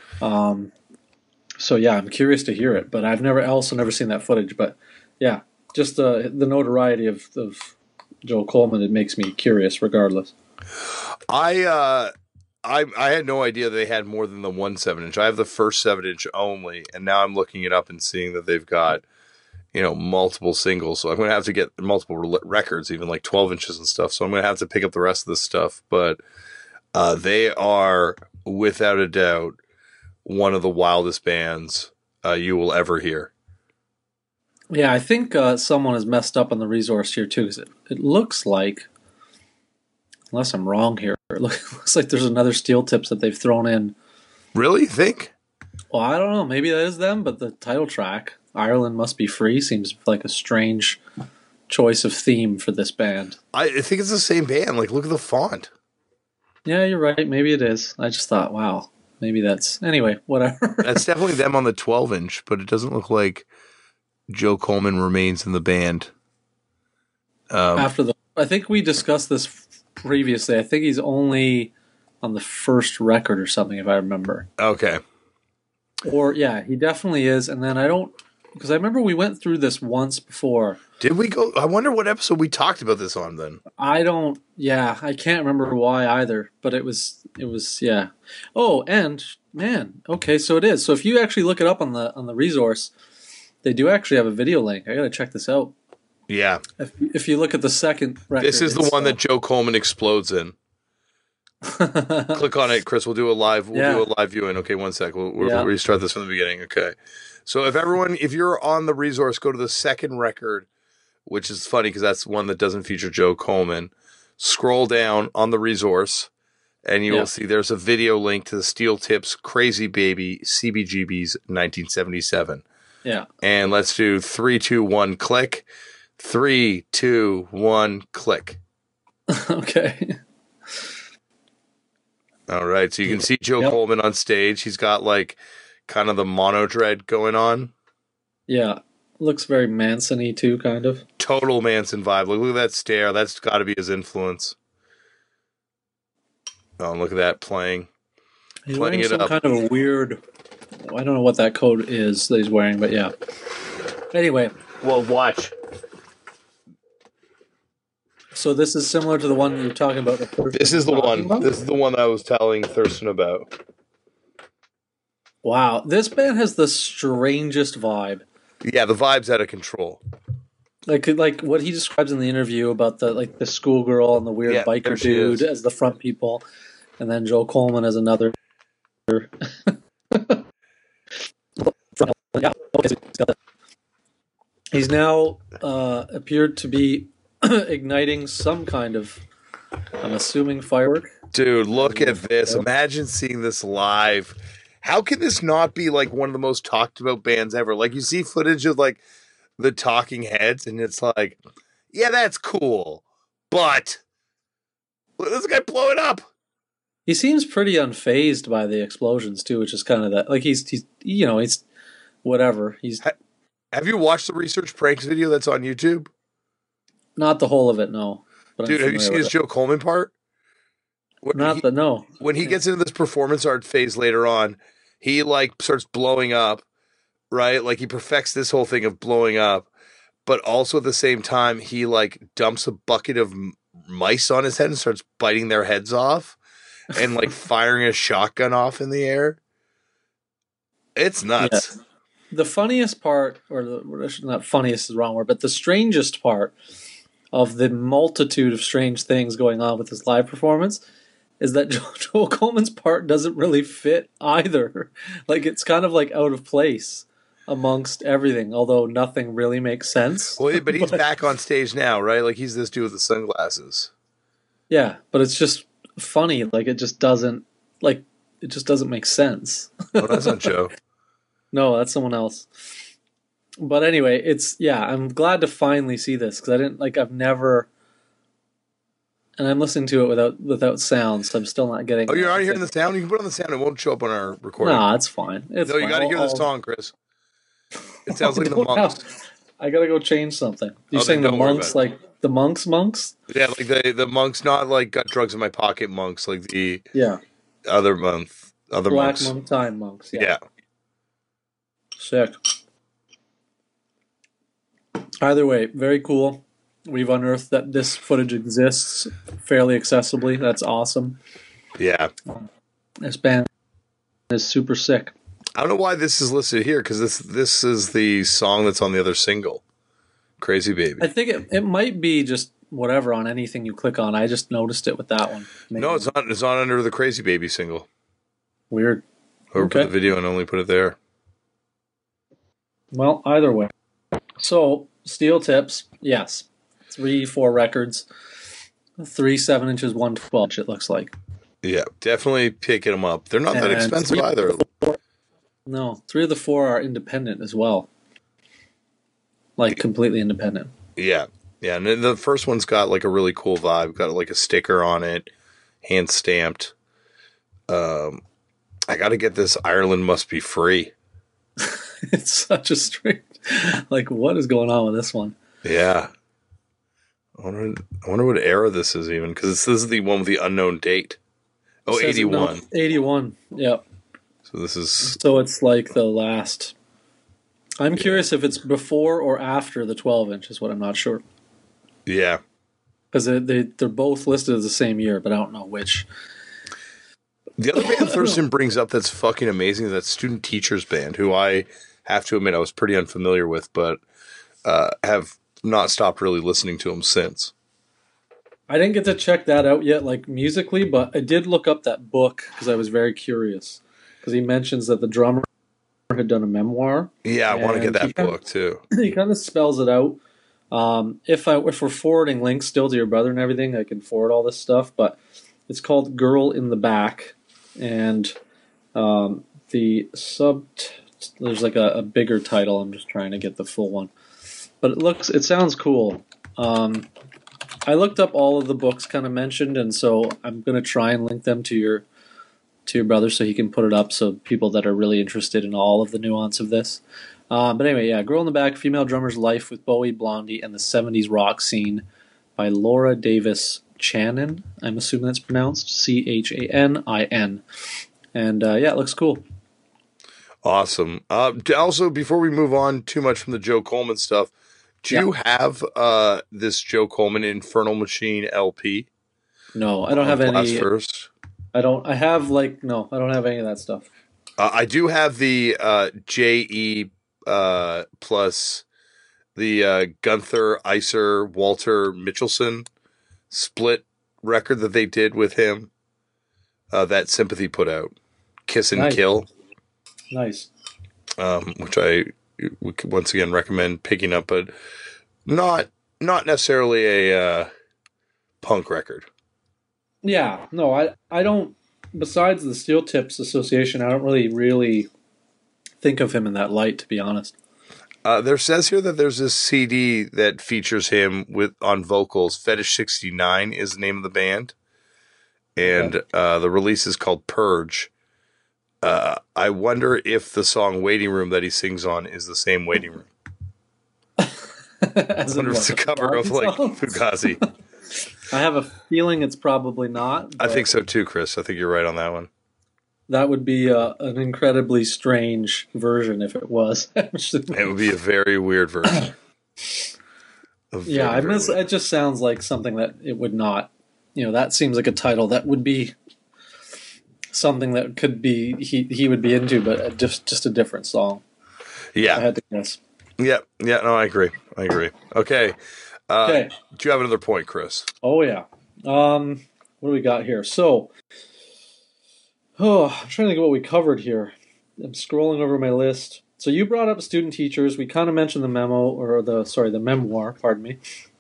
So yeah, I'm curious to hear it. But I've never seen that footage. But yeah, just the notoriety of Joel Coleman, it makes me curious regardless. I had no idea they had more than the 1 7-inch. I have the first 7-inch only, and now I'm looking it up and seeing that they've got, multiple singles. So I'm going to have to get multiple records, even like 12 inches and stuff. So I'm going to have to pick up the rest of this stuff. But they are, without a doubt, one of the wildest bands you will ever hear. Yeah, I think someone has messed up on the resource here too, because it looks like, unless I'm wrong here, it looks like there's another Steel Tips that they've thrown in. Really? You think? Well, I don't know. Maybe that is them, but the title track, Ireland Must Be Free, seems like a strange choice of theme for this band. I think it's the same band. Like, look at the font. Yeah, you're right. Maybe it is. I just thought, wow, maybe that's... Anyway, whatever. That's definitely them on the 12-inch, but it doesn't look like Joe Coleman remains in the band. I think we discussed this previously. I think he's only on the first record or something, if I remember. Okay. Or, yeah, he definitely is. And then because I remember we went through this once before. Did we go? I wonder what episode we talked about this on then. I can't remember why either, but it was, yeah. Oh, and, man, okay, so it is. So if you actually look it up on the resource, they do actually have a video link. I got to check this out. Yeah. If you look at the second record. This is the one that Joe Coleman explodes in. Click on it, Chris. We'll do a live viewing. Okay, 1 sec. We'll restart this from the beginning. Okay. So if you're on the resource, go to the second record, which is funny because that's one that doesn't feature Joe Coleman. Scroll down on the resource, and you will see there's a video link to the Steel Tips Crazy Baby CBGB's 1977. Yeah. And let's do 3, 2, 1, click. 3, 2, 1, click. Okay. All right. So you can see Joe Coleman on stage. He's got like kind of the mono dread going on. Yeah. Looks very Manson-y too, kind of. Total Manson vibe. Look at that stare. That's got to be his influence. Oh, look at that playing. He's wearing some kind of a weird... I don't know what that coat is that he's wearing, but yeah. Anyway. Well, watch. So this is similar to the one you're talking about. This is the one. This is the one that I was telling Thurston about. Wow. This band has the strangest vibe. Yeah, the vibe's out of control. Like what he describes in the interview about the schoolgirl and the weird biker dude as the front people, and then Joe Coleman as another. He's now appeared to be igniting some kind of, I'm assuming, firework. Dude, look at this. Imagine seeing this live. How can this not be like one of the most talked about bands ever? Like you see footage of like the Talking Heads and it's like, yeah, that's cool. But look at this guy blow it up. He seems pretty unfazed by the explosions too, which is kind of that. Like he's whatever. Have you watched the Research Pranks video that's on YouTube? Not the whole of it, no. But dude, have you seen his Joe Coleman part? No. When he gets into this performance art phase later on, he like starts blowing up, right? Like he perfects this whole thing of blowing up, but also at the same time, he like dumps a bucket of mice on his head and starts biting their heads off and like firing a shotgun off in the air. It's nuts. Yeah. The funniest part, not funniest is the wrong word, but the strangest part of the multitude of strange things going on with this live performance is that Joe Coleman's part doesn't really fit either. Like it's kind of like out of place amongst everything, although nothing really makes sense. Well, but he's back on stage now, right? Like he's this dude with the sunglasses. Yeah, but it's just funny. Like it just doesn't make sense. Oh, that's not Joe. No, that's someone else. But anyway, I'm glad to finally see this because I've never. And I'm listening to it without sound, so I'm still not getting. Oh, you're already hearing the sound? You can put on the sound; it won't show up on our recording. No, it's fine. You got to hear the song, Chris. It sounds like the monks. I gotta go change something. You're saying the monks, like the monks? Yeah, like the monks, not like got drugs in my pocket monks, like the other Black monks. Monk time monks. Yeah. Sick. Either way, very cool. We've unearthed that this footage exists fairly accessibly. That's awesome. Yeah. This band is super sick. I don't know why this is listed here because this is the song that's on the other single, Crazy Baby. I think it might be just whatever on anything you click on. I just noticed it with that one. Maybe. No, it's not. It's on under the Crazy Baby single. Weird. Whoever put the video and only put it there. Well, either way. So, Steel Tips, yes. 3-4 records. 3 7-inches, 1 12-inch, it looks like. Yeah, definitely picking them up. They're not that expensive either. No, 3 of the 4 are independent as well. Like, completely independent. Yeah. Yeah, and the first one's got, like, a really cool vibe. Got, like, a sticker on it. Hand-stamped. I gotta get this Ireland Must Be Free. It's such a strange... Like, what is going on with this one? Yeah. I wonder what era this is even, because this is the one with the unknown date. Oh, 81. 81, yep. So this is... So it's like the last... I'm curious if it's before or after the 12-inch is what I'm not sure. Yeah. Because they're both listed as the same year, but I don't know which. The other band Thurston brings up that's fucking amazing is that Student Teachers Band, who I have to admit I was pretty unfamiliar with, but have not stopped really listening to them since. I didn't get to check that out yet, like musically, but I did look up that book because I was very curious. Because he mentions that the drummer had done a memoir. Yeah, I want to get that book too. He kind of spells it out If we're forwarding links still to your brother and everything, I can forward all this stuff. But it's called "Girl in the Back," and the there's like a bigger title. I'm just trying to get the full one, but it sounds cool. I looked up all of the books kind of mentioned, and so I'm gonna try and link them to your brother so he can put it up so people that are really interested in all of the nuance of this. But anyway, yeah, Girl in the Back, Female Drummer's Life with Bowie, Blondie, and the 70s Rock Scene by Laura Davis Chanin. I'm assuming that's pronounced Chanin. And yeah, it looks cool. Awesome. Also, before we move on too much from the Joe Coleman stuff, do you have this Joe Coleman Infernal Machine LP? No, I don't have any. First. I don't have any of that stuff. I do have the JE plus the Gunther Iser Walter Mitchelson split record that they did with him. That Sympathy put out, Kiss and Kill. Nice. Which I would once again recommend picking up, but not necessarily a punk record. Yeah, no, I don't. Besides the Steel Tips Association, I don't really think of him in that light, to be honest. There says here that there's this CD that features him on vocals. Fetish 69 is the name of the band, and the release is called Purge. I wonder if the song Waiting Room that he sings on is the same Waiting Room. I wonder if it's a cover of Fugazi. I have a feeling it's probably not. I think so too, Chris. I think you're right on that one. That would be an incredibly strange version if it was. It would be a very weird version. It just sounds like something that it would not. That seems like a title that would be something that could be he would be into, but just a different song. Yeah, I had to guess. Yeah. No, I agree. Okay. Okay. Do you have another point, Chris? Oh yeah. What do we got here? So, I'm trying to think of what we covered here. I'm scrolling over my list. So you brought up student teachers. We kind of mentioned the memoir. Pardon me.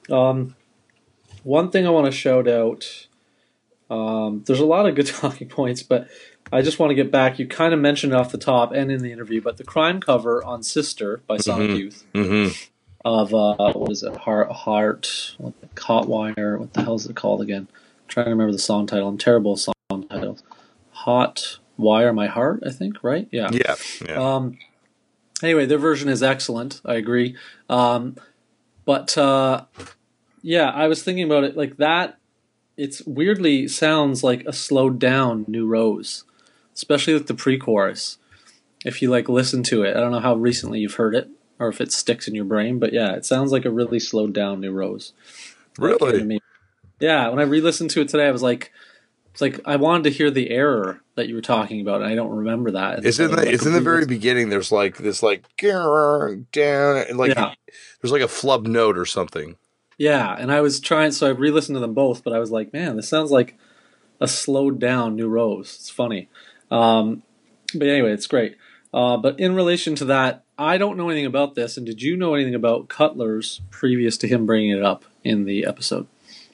One thing I want to shout out. There's a lot of good talking points, but I just want to get back. You kind of mentioned it off the top and in the interview, but the Crime cover on Sister by Sonic Youth of what is it? Heart, Hotwire. What the hell is it called again? I'm trying to remember the song title. I'm terrible with song titles. Hot Wire My Heart, I think, right? Yeah. Yeah. Anyway, their version is excellent. I agree. But I was thinking about it like that. It's weirdly sounds like a slowed down New Rose, especially with the pre-chorus. If you listen to it, I don't know how recently you've heard it or if it sticks in your brain, but yeah, it sounds like a really slowed down New Rose. Really? Yeah, when I re-listened to it today, I was like, it's like I wanted to hear the error that you were talking about, and I don't remember that. It's in the very beginning. There's this down, and there's like a flub note or something. Yeah, and I was trying, so I re-listened to them both, but I was like, man, this sounds like a slowed down New Rose. It's funny. But anyway, it's great. But in relation to that, I don't know anything about this, and did you know anything about Cutler's previous to him bringing it up in the episode?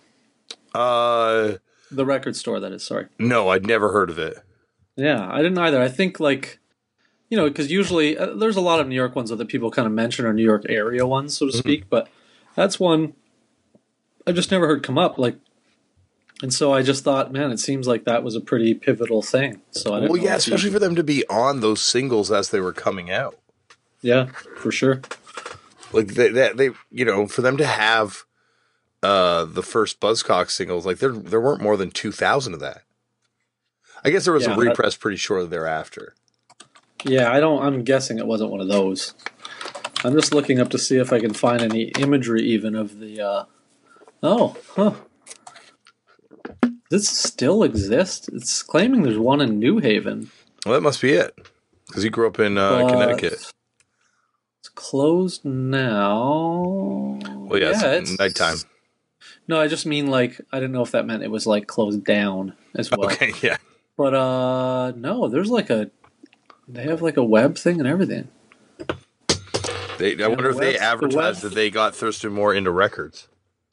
The record store, that is, sorry. No, I'd never heard of it. Yeah, I didn't either. I think, because usually there's a lot of New York ones that people kind of mention, or New York area ones, so to speak, but that's one I just never heard come up. And so I just thought, man, it seems like that was a pretty pivotal thing. So especially for them to be on those singles as they were coming out. Yeah, for sure. They for them to have the first Buzzcocks singles, there weren't more than 2,000 of that. I guess there was a repress pretty shortly thereafter. Yeah, I'm guessing it wasn't one of those. I'm just looking up to see if I can find any imagery even of the. Does it still exist? It's claiming there's one in New Haven. Well, that must be it. Because he grew up in Connecticut. It's closed now. Well, it's nighttime. No, I just mean I didn't know if that meant it was closed down as well. Okay, yeah. But no, there's they have a web thing and everything. I wonder if they advertised that they got Thurston Moore into records.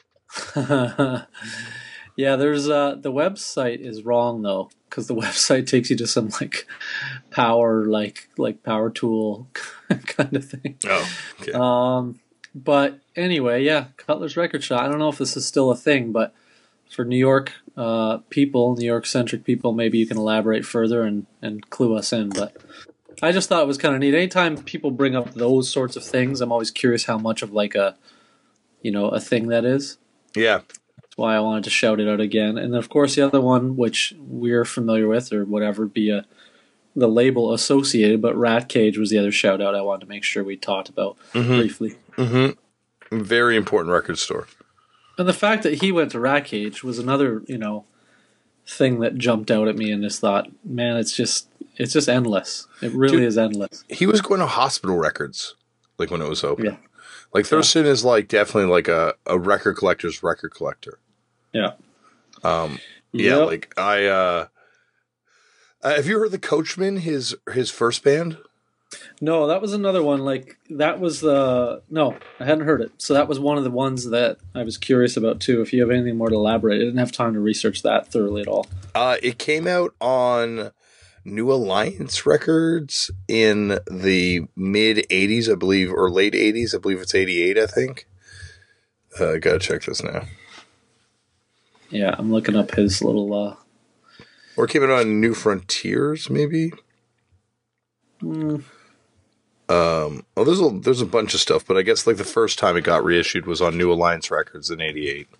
Yeah, there's the website is wrong though, because the website takes you to some like power power tool kind of thing. Oh, okay. But anyway, yeah, Cutler's Record Shop. I don't know if this is still a thing, but for New York people, New York centric people, maybe you can elaborate further and clue us in. But I just thought it was kind of neat. Anytime people bring up those sorts of things, I'm always curious how much of like a thing that is. Yeah. That's why I wanted to shout it out again. And of course, the other one, which we're familiar with or whatever, the label associated, but Rat Cage was the other shout out I wanted to make sure we talked about briefly. Mm-hmm. Very important record store. And the fact that he went to Rat Cage was another, thing that jumped out at me and just thought, man, it's just endless. It really is endless. He was going to Hospital Records, like when it was open. Yeah. Like Thurston is like definitely like a record collector's record collector. Yeah. Yeah, like I have you heard the Coachman, his first band? No, that was another one. Like that was no, I hadn't heard it. So that was one of the ones that I was curious about too. If you have anything more to elaborate, I didn't have time to research that thoroughly at all. It came out on New Alliance Records in the mid 80s, I believe, or late 80s. I believe it's 88, I think. Gotta check this now. Yeah, I'm looking up his little or it came out on New Frontiers, maybe. There's a bunch of stuff, but I guess like the first time it got reissued was on New Alliance Records in 88.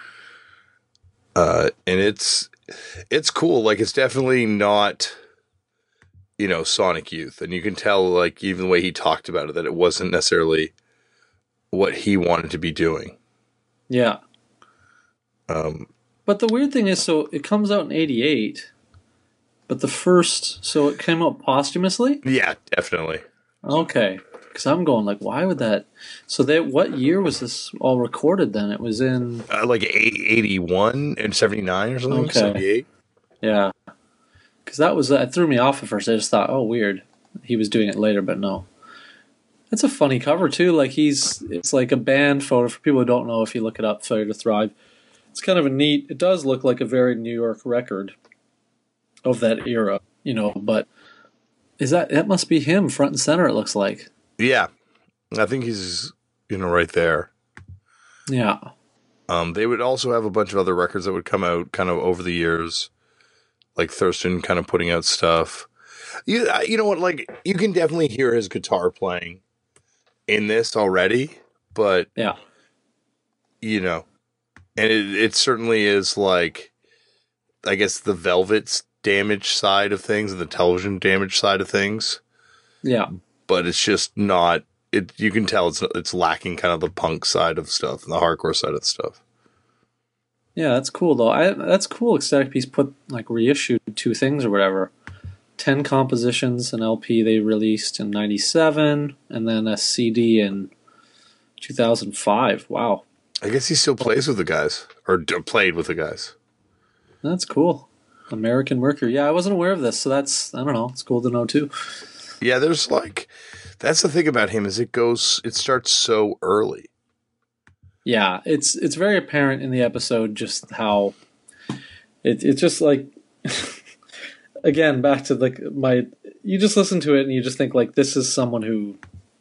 And it's cool. Like it's definitely not, Sonic Youth, and you can tell like even the way he talked about it that it wasn't necessarily what he wanted to be doing. Yeah. But the weird thing is, so it comes out in 88, but so it came out posthumously? Yeah, definitely. Okay. Because I'm going like, why would that? So what year was this all recorded then? It was in... like 81 and 79 or something, okay. 78. Yeah. Because that threw me off at first. I just thought, oh, weird. He was doing it later, but no. That's a funny cover too. Like it's like a band photo. For people who don't know, if you look it up, Failure to Thrive, it's kind of it does look like a very New York record of that era, but that must be him front and center, it looks like. Yeah. I think he's, right there. Yeah. They would also have a bunch of other records that would come out kind of over the years, like Thurston kind of putting out stuff. You know what, like you can definitely hear his guitar playing in this already, but yeah, and it certainly is like, I guess the Velvet's damage side of things and the Television damage side of things. Yeah, but it's just not. You can tell it's lacking kind of the punk side of stuff and the hardcore side of stuff. Yeah, that's cool though. That's cool. Ecstatic Peace put like reissued 2 things or whatever. 10 compositions, an LP they released in 97, and then a CD in 2005. Wow. I guess he still plays with the guys, or played with the guys. That's cool. American Mercury. Yeah, I wasn't aware of this, so I don't know, it's cool to know too. Yeah, there's that's the thing about him is it starts so early. Yeah, it's very apparent in the episode just how it's just like again, back to like you just listen to it and you just think like this is someone who,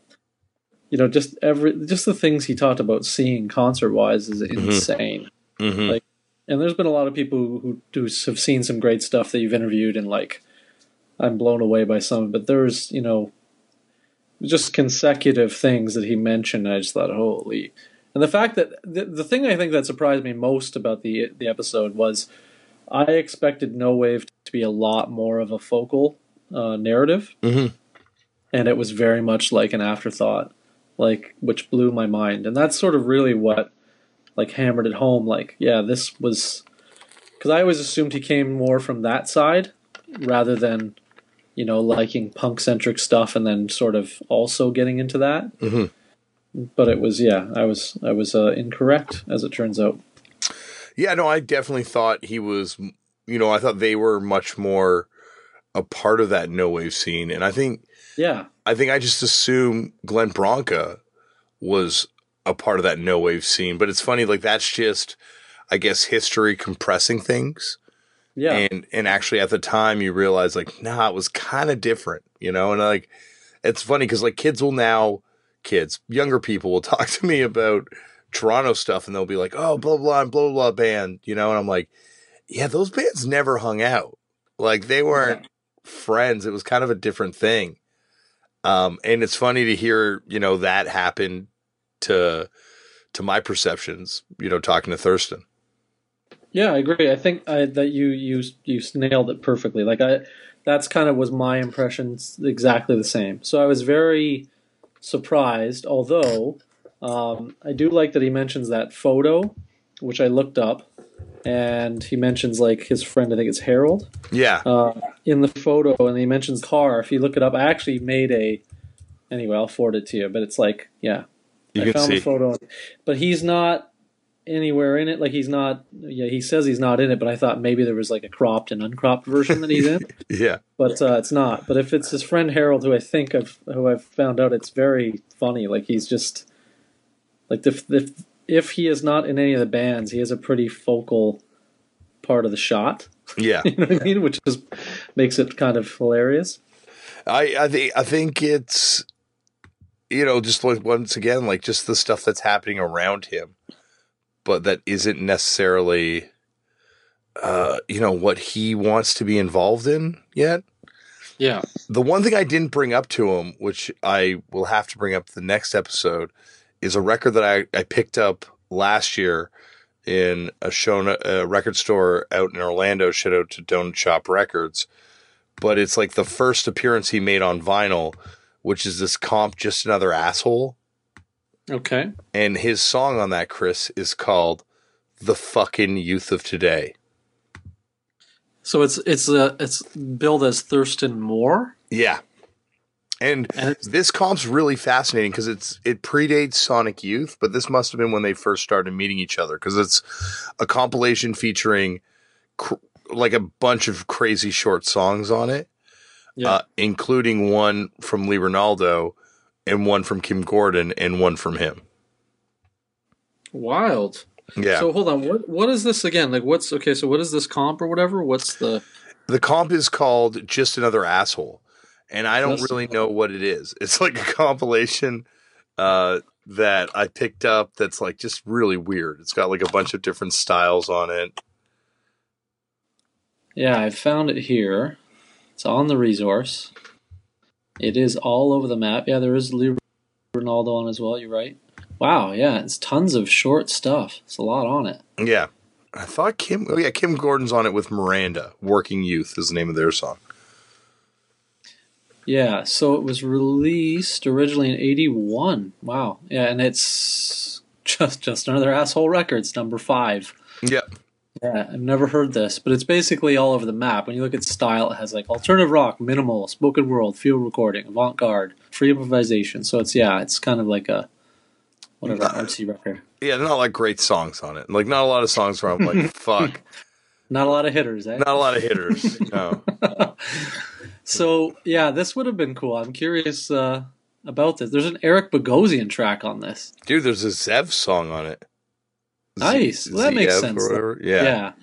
just the things he talked about seeing concert wise is insane. Mm-hmm. Like, and there's been a lot of people who have seen some great stuff that you've interviewed and like, I'm blown away by some, but there's, just consecutive things that he mentioned. And I just thought, holy. And the fact that the thing I think that surprised me most about the episode was I expected No Wave to be a lot more of a focal narrative, and it was very much like an afterthought, like which blew my mind. And that's sort of really what like hammered it home. Like, yeah, this was because I always assumed he came more from that side rather than liking punk centric stuff and then sort of also getting into that. Mm-hmm. But it was, I was incorrect, as it turns out. Yeah, no, I definitely thought he was, I thought they were much more a part of that no wave scene, and I think I just assume Glenn Branca was a part of that no wave scene, but it's funny, like that's just, I guess, history compressing things. Yeah. And actually at the time you realize like, nah, it was kind of different, you know? And like, it's funny because like younger people will talk to me about Toronto stuff and they'll be like, oh, blah, blah, blah, blah, blah band, you know? And I'm like, yeah, those bands never hung out. Like they weren't friends. It was kind of a different thing. And it's funny to hear, you know, that happen to my perceptions, you know, talking to Thurston. Yeah, I agree. I think that you nailed it perfectly. Like that's kind of was my impressions exactly the same. So I was very surprised, although I do like that he mentions that photo, which I looked up, and he mentions like his friend, I think it's Harold. Yeah. In the photo, and he mentions car. If you look it up, I actually made anyway, I'll forward it to you, but it's like, yeah. I found the photo, but he's not anywhere in it. Like he's not. Yeah, he says he's not in it, but I thought maybe there was like a cropped and uncropped version that he's in. Yeah, but it's not. But if it's his friend Harold, who I've found out, it's very funny. Like he's just like if he is not in any of the bands, he has a pretty focal part of the shot. Yeah, you know what I mean, which makes it kind of hilarious. I think it's, you know, just like once again, like just the stuff that's happening around him, but that isn't necessarily, you know, what he wants to be involved in yet. Yeah. The one thing I didn't bring up to him, which I will have to bring up the next episode, is a record that I picked up last year in a record store out in Orlando. Shout out to Donut Shop Records. But it's like the first appearance he made on vinyl, which is this comp, Just Another Asshole. Okay. And his song on that, Chris, is called The Fucking Youth of Today. So it's billed as Thurston Moore? Yeah. And this comp's really fascinating because it predates Sonic Youth, but this must have been when they first started meeting each other, because it's a compilation featuring like a bunch of crazy short songs on it, including one from Lee Ranaldo and one from Kim Gordon and one from him. Wild. Yeah. So hold on, what is this again? Like so what is this comp or whatever? What's the comp is called Just Another Asshole, and I don't really know what it is. It's like a compilation that I picked up that's like just really weird. It's got like a bunch of different styles on it. Yeah, I found it here. It's on the resource. It is all over the map. Yeah, there is Lee Ranaldo on as well. You're right. Wow, yeah, it's tons of short stuff. It's a lot on it. Yeah. I thought Kim Gordon's on it with Miranda. Working Youth is the name of their song. Yeah, so it was released originally in 1981. Wow. Yeah, and it's just Another Asshole Records, number 5. Yeah. Yeah, I've never heard this, but it's basically all over the map. When you look at style, it has like alternative rock, minimal, spoken word, field recording, avant-garde, free improvisation. So it's kind of like a whatever artsy record. Yeah, not like great songs on it. Like not a lot of songs where I'm like, fuck. Not a lot of hitters, eh? Not a lot of hitters. No. So yeah, this would have been cool. I'm curious about this. There's an Eric Bogosian track on this. Dude, there's a Zev song on it. Nice. Well, that makes sense. Yeah.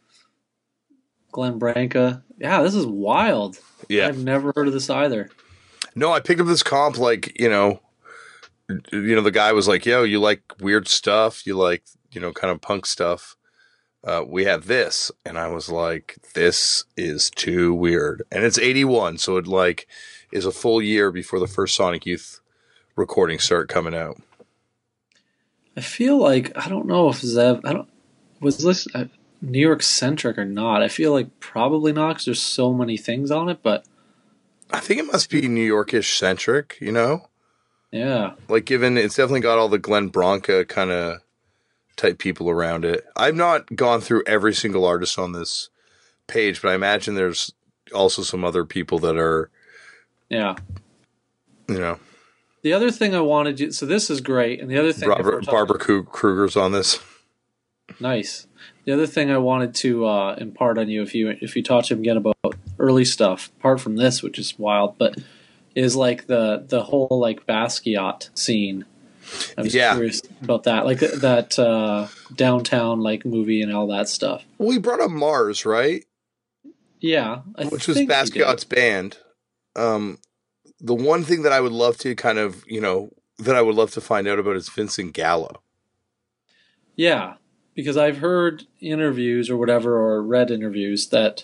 Glenn Branca. Yeah, this is wild. Yeah. I've never heard of this either. No, I picked up this comp like, you know, the guy was like, yo, you like weird stuff? You like, you know, kind of punk stuff? We have this. And I was like, this is too weird. And it's 1981, so it like is a full year before the first Sonic Youth recordings start coming out. I feel like, I don't know if Zev, was this New York centric or not? I feel like probably not because there's so many things on it, but I think it must be New Yorkish centric, you know? Yeah. Like given it's definitely got all the Glenn Branca kind of type people around it. I've not gone through every single artist on this page, but I imagine there's also some other people that are, yeah, you know. The other thing I wanted you, so this is great, and the other thing, Barbara Kruger's on this. Nice. The other thing I wanted to impart on you, if you talk to him again about early stuff, apart from this, which is wild, but is like the whole like Basquiat scene. I was curious about that, like that downtown like movie and all that stuff. Well, he brought up Mars, right? Yeah, which was Basquiat's band. The one thing that I would love to kind of, that I would love to find out about is Vincent Gallo. Yeah, because I've heard interviews or whatever, or read interviews that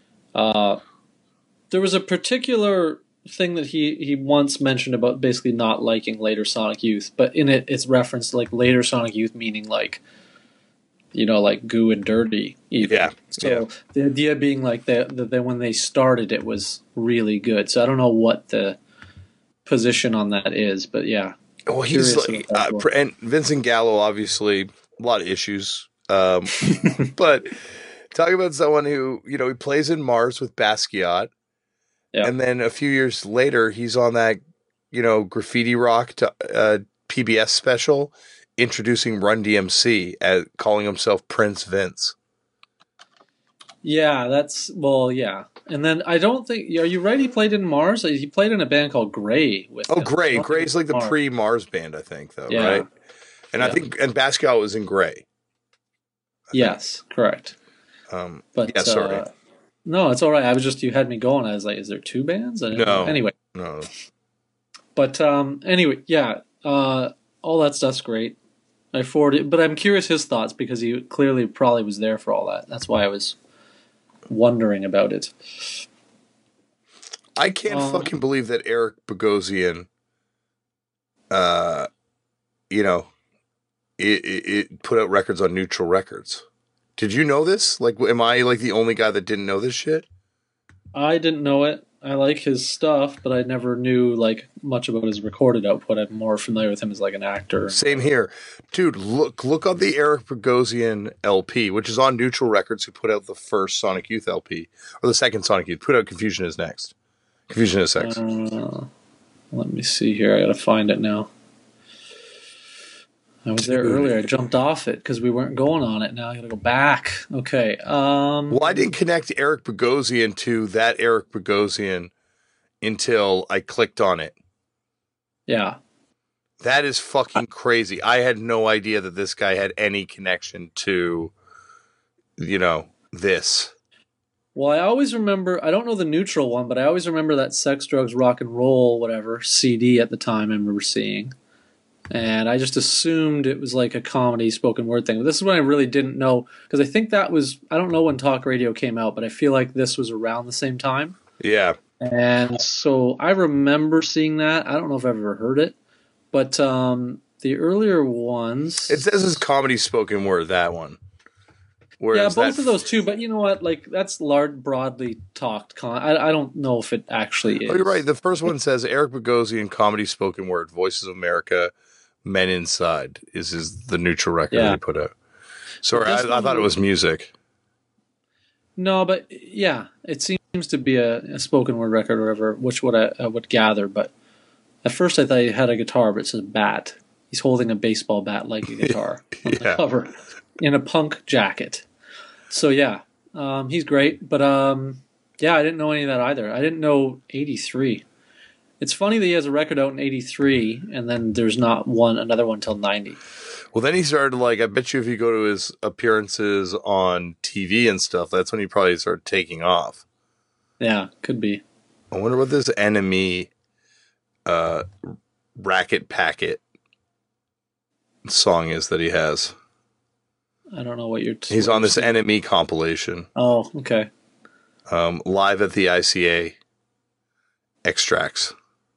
there was a particular thing that he once mentioned about basically not liking later Sonic Youth, but in it's referenced like later Sonic Youth meaning like, like Goo and Dirty. Even. Yeah. So the idea being like that when they started, it was really good. So I don't know what the position on that is, but yeah. Well, he's like, and Vincent Gallo, obviously, a lot of issues. But talking about someone who, he plays in Mars with Basquiat. Yeah. And then a few years later, he's on that, Graffiti Rock PBS special introducing Run DMC as calling himself Prince Vince. Yeah, yeah. And then I don't think, are you right? He played in Mars? He played in a band called Grey with him. Grey. Grey's like the pre-Mars band, I think, though, right? And I think, and Basquiat was in Grey. Yes, correct. But yeah, sorry. No, it's all right. You had me going. I was like, is there two bands? No. Anyway. No. But anyway, yeah. All that stuff's great. I forwarded, but I'm curious his thoughts because he clearly probably was there for all that. That's why I was wondering about it. I can't fucking believe that Eric Bogosian, it put out records on Neutral Records. Did you know this? Like, am I like the only guy that didn't know this shit? I didn't know it. I like his stuff, but I never knew like much about his recorded output. I'm more familiar with him as like an actor. Same here, dude. Look on the Eric Bogosian LP, which is on Neutral Records, who put out the first Sonic Youth LP or the second Sonic Youth. Put out Confusion Is Next. Confusion Is Sex. Let me see here. I gotta find it now. I was there earlier. I jumped off it because we weren't going on it. Now I got to go back. Okay. Well, I didn't connect Eric Bogosian to that Eric Bogosian until I clicked on it. Yeah. That is fucking crazy. I had no idea that this guy had any connection to, this. Well, I always remember, I don't know the Neutral one, but I always remember that Sex, Drugs, Rock and Roll, whatever, CD at the time I remember seeing. And I just assumed it was like a comedy spoken word thing. But this is when I really didn't know, because I think that was, I don't know when talk radio came out, but I feel like this was around the same time. Yeah. And so I remember seeing that. I don't know if I've ever heard it, but the earlier ones. It says it's comedy spoken word, that one. Whereas both of those too, but you know what? Like, that's broadly talked. I don't know if it actually is. Oh, you're right. The first one says Eric Bogosian, comedy spoken word, Voices of America, Men Inside is the Neutral record he put out. Sorry, I thought it was music. No, but yeah, it seems to be a spoken word record or whatever, which I would gather. But at first I thought he had a guitar, but it says bat. He's holding a baseball bat like a guitar on the cover in a punk jacket. So yeah, he's great. But yeah, I didn't know any of that either. I didn't know 83. It's funny that he has a record out in 83, and then there's not another one till 90. Well, then he started, I bet you if you go to his appearances on TV and stuff, that's when he probably started taking off. Yeah, could be. I wonder what this Enemy Racket Packet song is that he has. I don't know what you're... He's on this Enemy compilation. Oh, okay. Live at the ICA Extracts.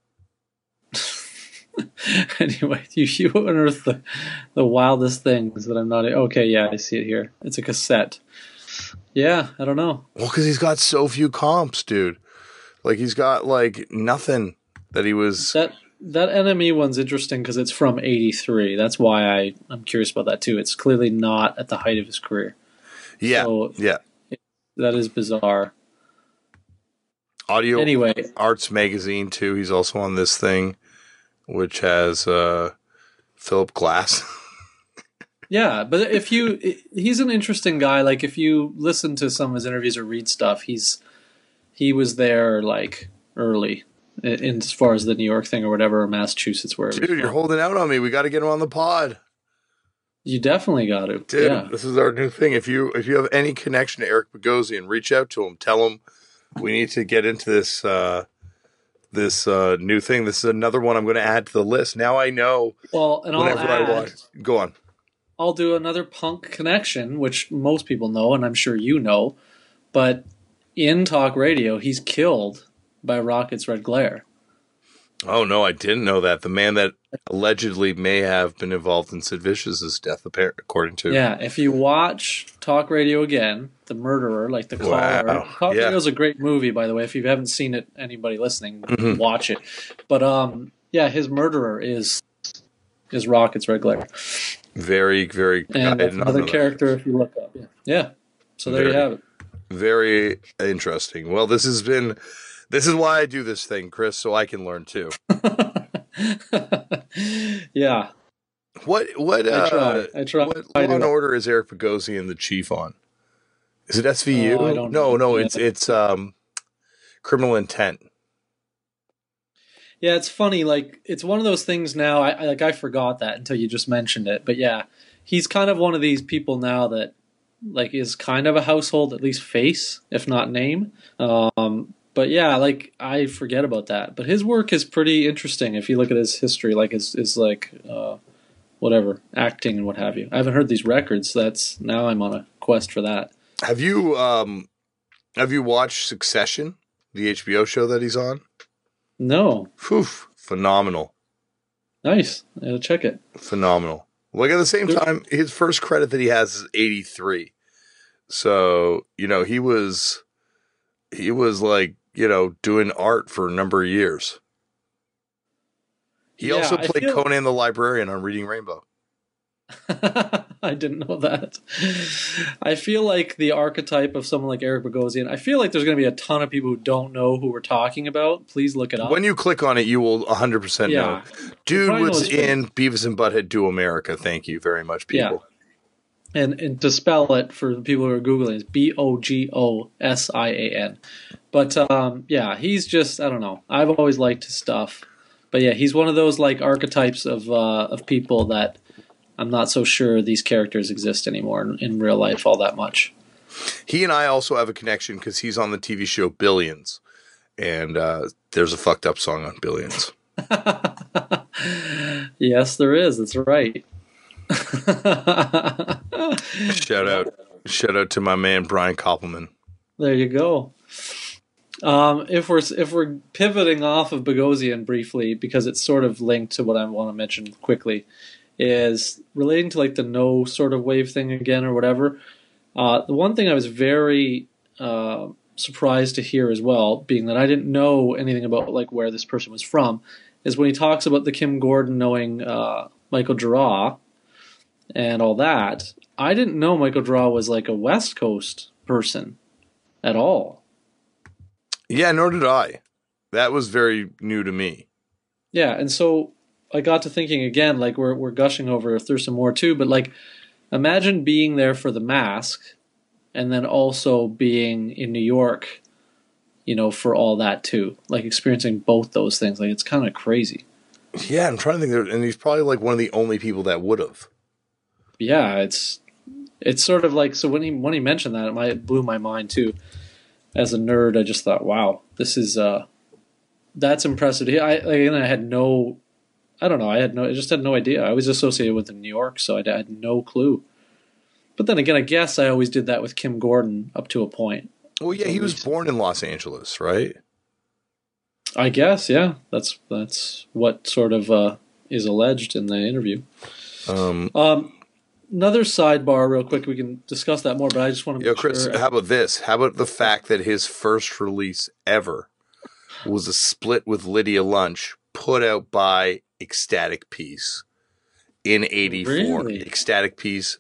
Anyway, you unearthed the wildest things that I'm not... Okay, yeah, I see it here. It's a cassette. Yeah, I don't know. Well, because he's got so few comps, dude. He's got, nothing that he was... That Enemy one's interesting because it's from 83. That's why I'm curious about that, too. It's clearly not at the height of his career. Yeah, so yeah. That is bizarre. Audio anyway. Arts Magazine, too. He's also on this thing, which has Philip Glass. Yeah, but he's an interesting guy. If you listen to some of his interviews or read stuff, he's he was there like early, in as far as the New York thing or whatever, or Massachusetts, wherever. Dude, you're holding out on me. We got to get him on the pod. You definitely got to. Dude, yeah. This is our new thing. If you have any connection to Eric Bogosian, reach out to him. Tell him we need to get into this new thing. This is another one I'm going to add to the list. Now I know. Well, and I watch. Go on. I'll do another punk connection, which most people know, and I'm sure you know. But in talk radio, he's killed by Rocket's Red Glare. Oh, no, I didn't know that. The man that allegedly may have been involved in Sid Vicious's death, according to... Yeah, if you watch talk radio again, The Murderer, like the caller... Wow. Talk radio is a great movie, by the way. If you haven't seen it, anybody listening, watch it. But, yeah, his murderer is Rocket's Red Glare. Very, very... And another character if you look up. Yeah. So there you have it. Very interesting. Well, this is why I do this thing, Chris, so I can learn too. Yeah. What I try. What Law and Order is Eric Bogosian the chief on? Is it SVU? I don't know. No, it's Criminal Intent. Yeah, it's funny. Like, it's one of those things now. I forgot that until you just mentioned it. But yeah, he's kind of one of these people now that like is kind of a household, at least face, if not name. But yeah, like I forget about that. But his work is pretty interesting if you look at his history, like his like whatever acting and what have you. I haven't heard these records. Now I'm on a quest for that. Have you watched Succession, the HBO show that he's on? No. Phew, phenomenal. Nice. I'll check it. Phenomenal. Like at the same time, his first credit that he has is 83. So, he was like, doing art for a number of years. He also played Conan the Librarian on Reading Rainbow. I didn't know that. I feel like the archetype of someone like Eric Bogosian, I feel like there's going to be a ton of people who don't know who we're talking about. Please look it up. When you click on it, you will 100% know. Dude was in Beavis and Butthead Do America. Thank you very much, people. Yeah. And to spell it for the people who are Googling, it's Bogosian. But yeah, he's just, I don't know. I've always liked his stuff. But yeah, he's one of those like archetypes of people that I'm not so sure these characters exist anymore in real life all that much. He and I also have a connection because he's on the TV show Billions. And there's a fucked up song on Billions. Yes, there is. That's right. Shout out to my man Brian Koppelman. There you go. If we're pivoting off of Bogosian briefly, because it's sort of linked to what I want to mention quickly, is relating to like the no sort of wave thing again or whatever. The one thing I was very surprised to hear as well, being that I didn't know anything about like where this person was from, is when he talks about the Kim Gordon knowing Michael Gira and all that. I didn't know Michael Gira was like a West Coast person at all. Yeah, nor did I. That was very new to me. Yeah, and so I got to thinking again, like we're gushing over if there's some more too, but like imagine being there for The Mask and then also being in New York, for all that too. Like experiencing both those things. Like it's kind of crazy. Yeah, I'm trying to think and he's probably like one of the only people that would have. Yeah, it's sort of like, so when he mentioned that, it blew my mind too. As a nerd, I just thought, wow, this is that's impressive. I had no, I don't know, I just had no idea. I was associated with New York, so I had no clue. But then again, I guess I always did that with Kim Gordon up to a point. Well, yeah, he was born in Los Angeles, right? I guess, yeah. That's what sort of is alleged in the interview. Another sidebar, real quick. We can discuss that more, but I just want to make Chris, sure. How about this? How about the fact that his first release ever was a split with Lydia Lunch, put out by Ecstatic Peace in '84. Really? Ecstatic Peace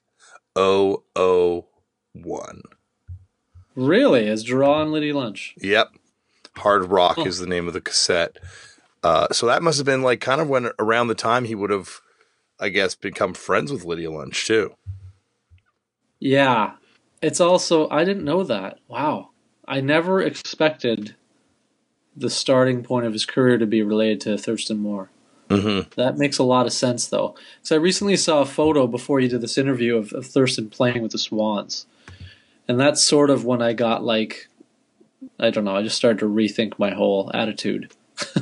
001. Really? As Gira and Lydia Lunch? Yep. Hard Rock is the name of the cassette. So that must have been like kind of when around the time he would have, I guess, become friends with Lydia Lunch too. Yeah. It's also, I didn't know that. Wow. I never expected the starting point of his career to be related to Thurston Moore. Mm-hmm. That makes a lot of sense, though. So I recently saw a photo before you did this interview of Thurston playing with the Swans. And that's sort of when I got like, I don't know, I just started to rethink my whole attitude.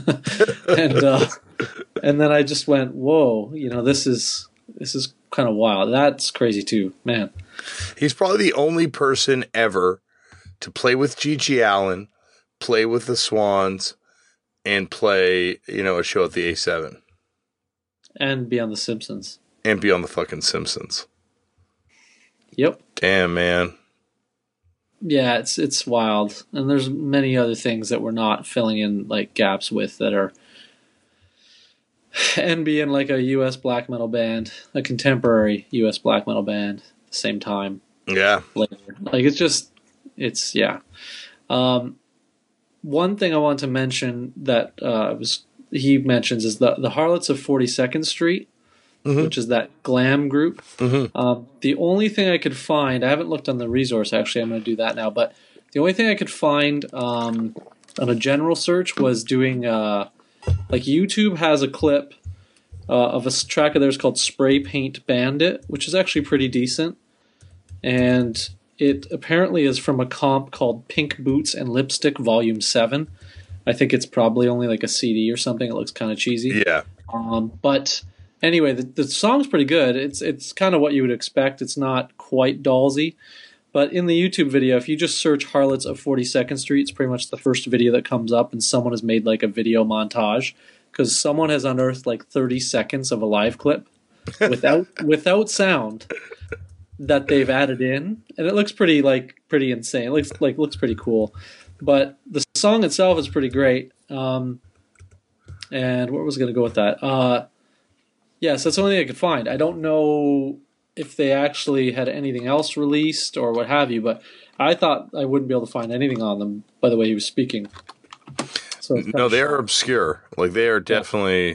and then I just went, whoa, this is kind of wild. That's crazy too, man. He's probably the only person ever to play with G.G. Allen, play with the Swans, and play, a show at the A7. And be on The Simpsons. And be on the fucking Simpsons. Yep. Damn, man. Yeah, it's wild. And there's many other things that we're not filling in like gaps with that are and being like a US black metal band, a contemporary US black metal band at the same time. Yeah. Later. Like yeah. One thing I want to mention that he mentions is the Harlots of 42nd Street. Mm-hmm. Which is that glam group. Mm-hmm. The only thing I could find, I haven't looked on the resource actually, I'm going to do that now, but the only thing I could find on a general search was doing, like YouTube has a clip of a track of theirs called Spray Paint Bandit, which is actually pretty decent. And it apparently is from a comp called Pink Boots and Lipstick Volume 7. I think it's probably only like a CD or something. It looks kind of cheesy. Yeah. But anyway, the song's pretty good. It's kind of what you would expect. It's not quite Dallsy. But in the YouTube video, if you just search Harlots of 42nd Street, it's pretty much the first video that comes up, and someone has made like a video montage because someone has unearthed like 30 seconds of a live clip without sound that they've added in, and it looks pretty insane. It looks pretty cool. But the song itself is pretty great. And where was I going to go with that? Yes, that's the only thing I could find. I don't know if they actually had anything else released or what have you, but I thought I wouldn't be able to find anything on them by the way he was speaking. So no, they are obscure. Like, they are definitely,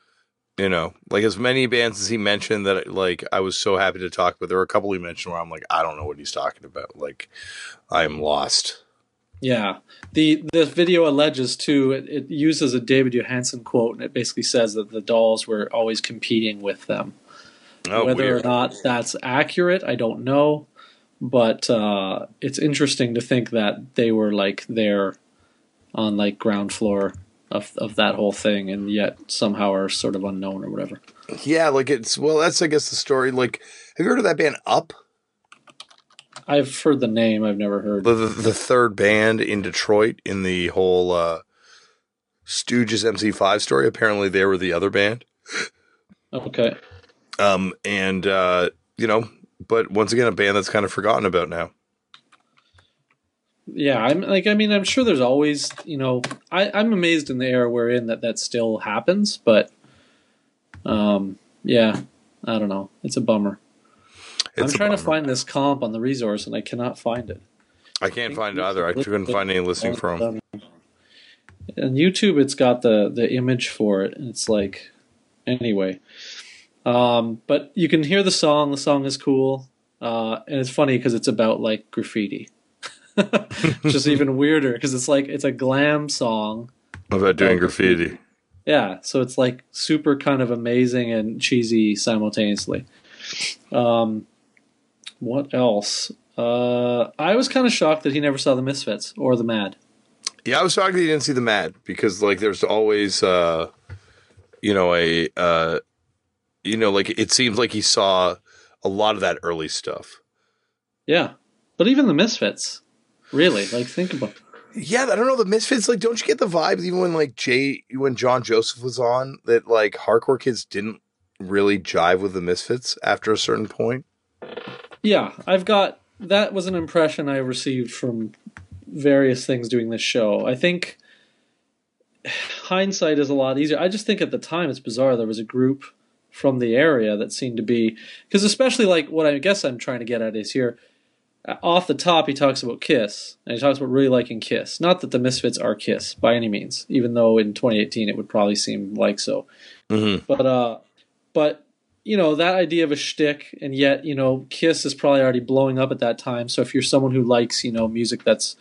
like as many bands as he mentioned that like I was so happy to talk about. There were a couple he mentioned where I'm like, I don't know what he's talking about. Like, I am lost. Yeah. The video alleges, too, it uses a David Johansen quote, and it basically says that the Dolls were always competing with them. Whether weird. or not that's accurate, I don't know. But it's interesting to think that they were, like, there on, like, ground floor of that whole thing, and yet somehow are sort of unknown or whatever. Yeah, like that's, I guess, the story. Like, have you heard of that band Up? I've heard the name. I've never heard. The third band in Detroit in the whole Stooges MC5 story. Apparently, they were the other band. Okay. But once again, a band that's kind of forgotten about now. Yeah, I'm sure there's always, I'm amazed in the era we're in that still happens, but, yeah, I don't know. It's a bummer. I'm trying to find this comp on the resource, and I cannot find it. I can't find it either. I couldn't find any listing from. On YouTube, it's got the image for it, and it's like, anyway. But you can hear the song. The song is cool, and it's funny because it's about like graffiti, which is even weirder because it's a glam song about doing graffiti. Yeah, so it's like super kind of amazing and cheesy simultaneously. What else? I was kind of shocked that he never saw the Misfits or the Mad. Yeah, I was shocked that he didn't see the Mad because, like, there's always, like it seems like he saw a lot of that early stuff. Yeah, but even the Misfits, really, like, think about it. Yeah, I don't know, the Misfits, like, don't you get the vibe even when John Joseph was on that, like, hardcore kids didn't really jive with the Misfits after a certain point? Yeah, that was an impression I received from various things doing this show. I think hindsight is a lot easier. I just think at the time it's bizarre there was a group from the area that seemed to be, because especially like what I guess I'm trying to get at is here, off the top he talks about Kiss, and he talks about really liking Kiss. Not that the Misfits are Kiss by any means, even though in 2018 it would probably seem like so. Mm-hmm. But that idea of a shtick, and yet, Kiss is probably already blowing up at that time. So if you're someone who likes, music that's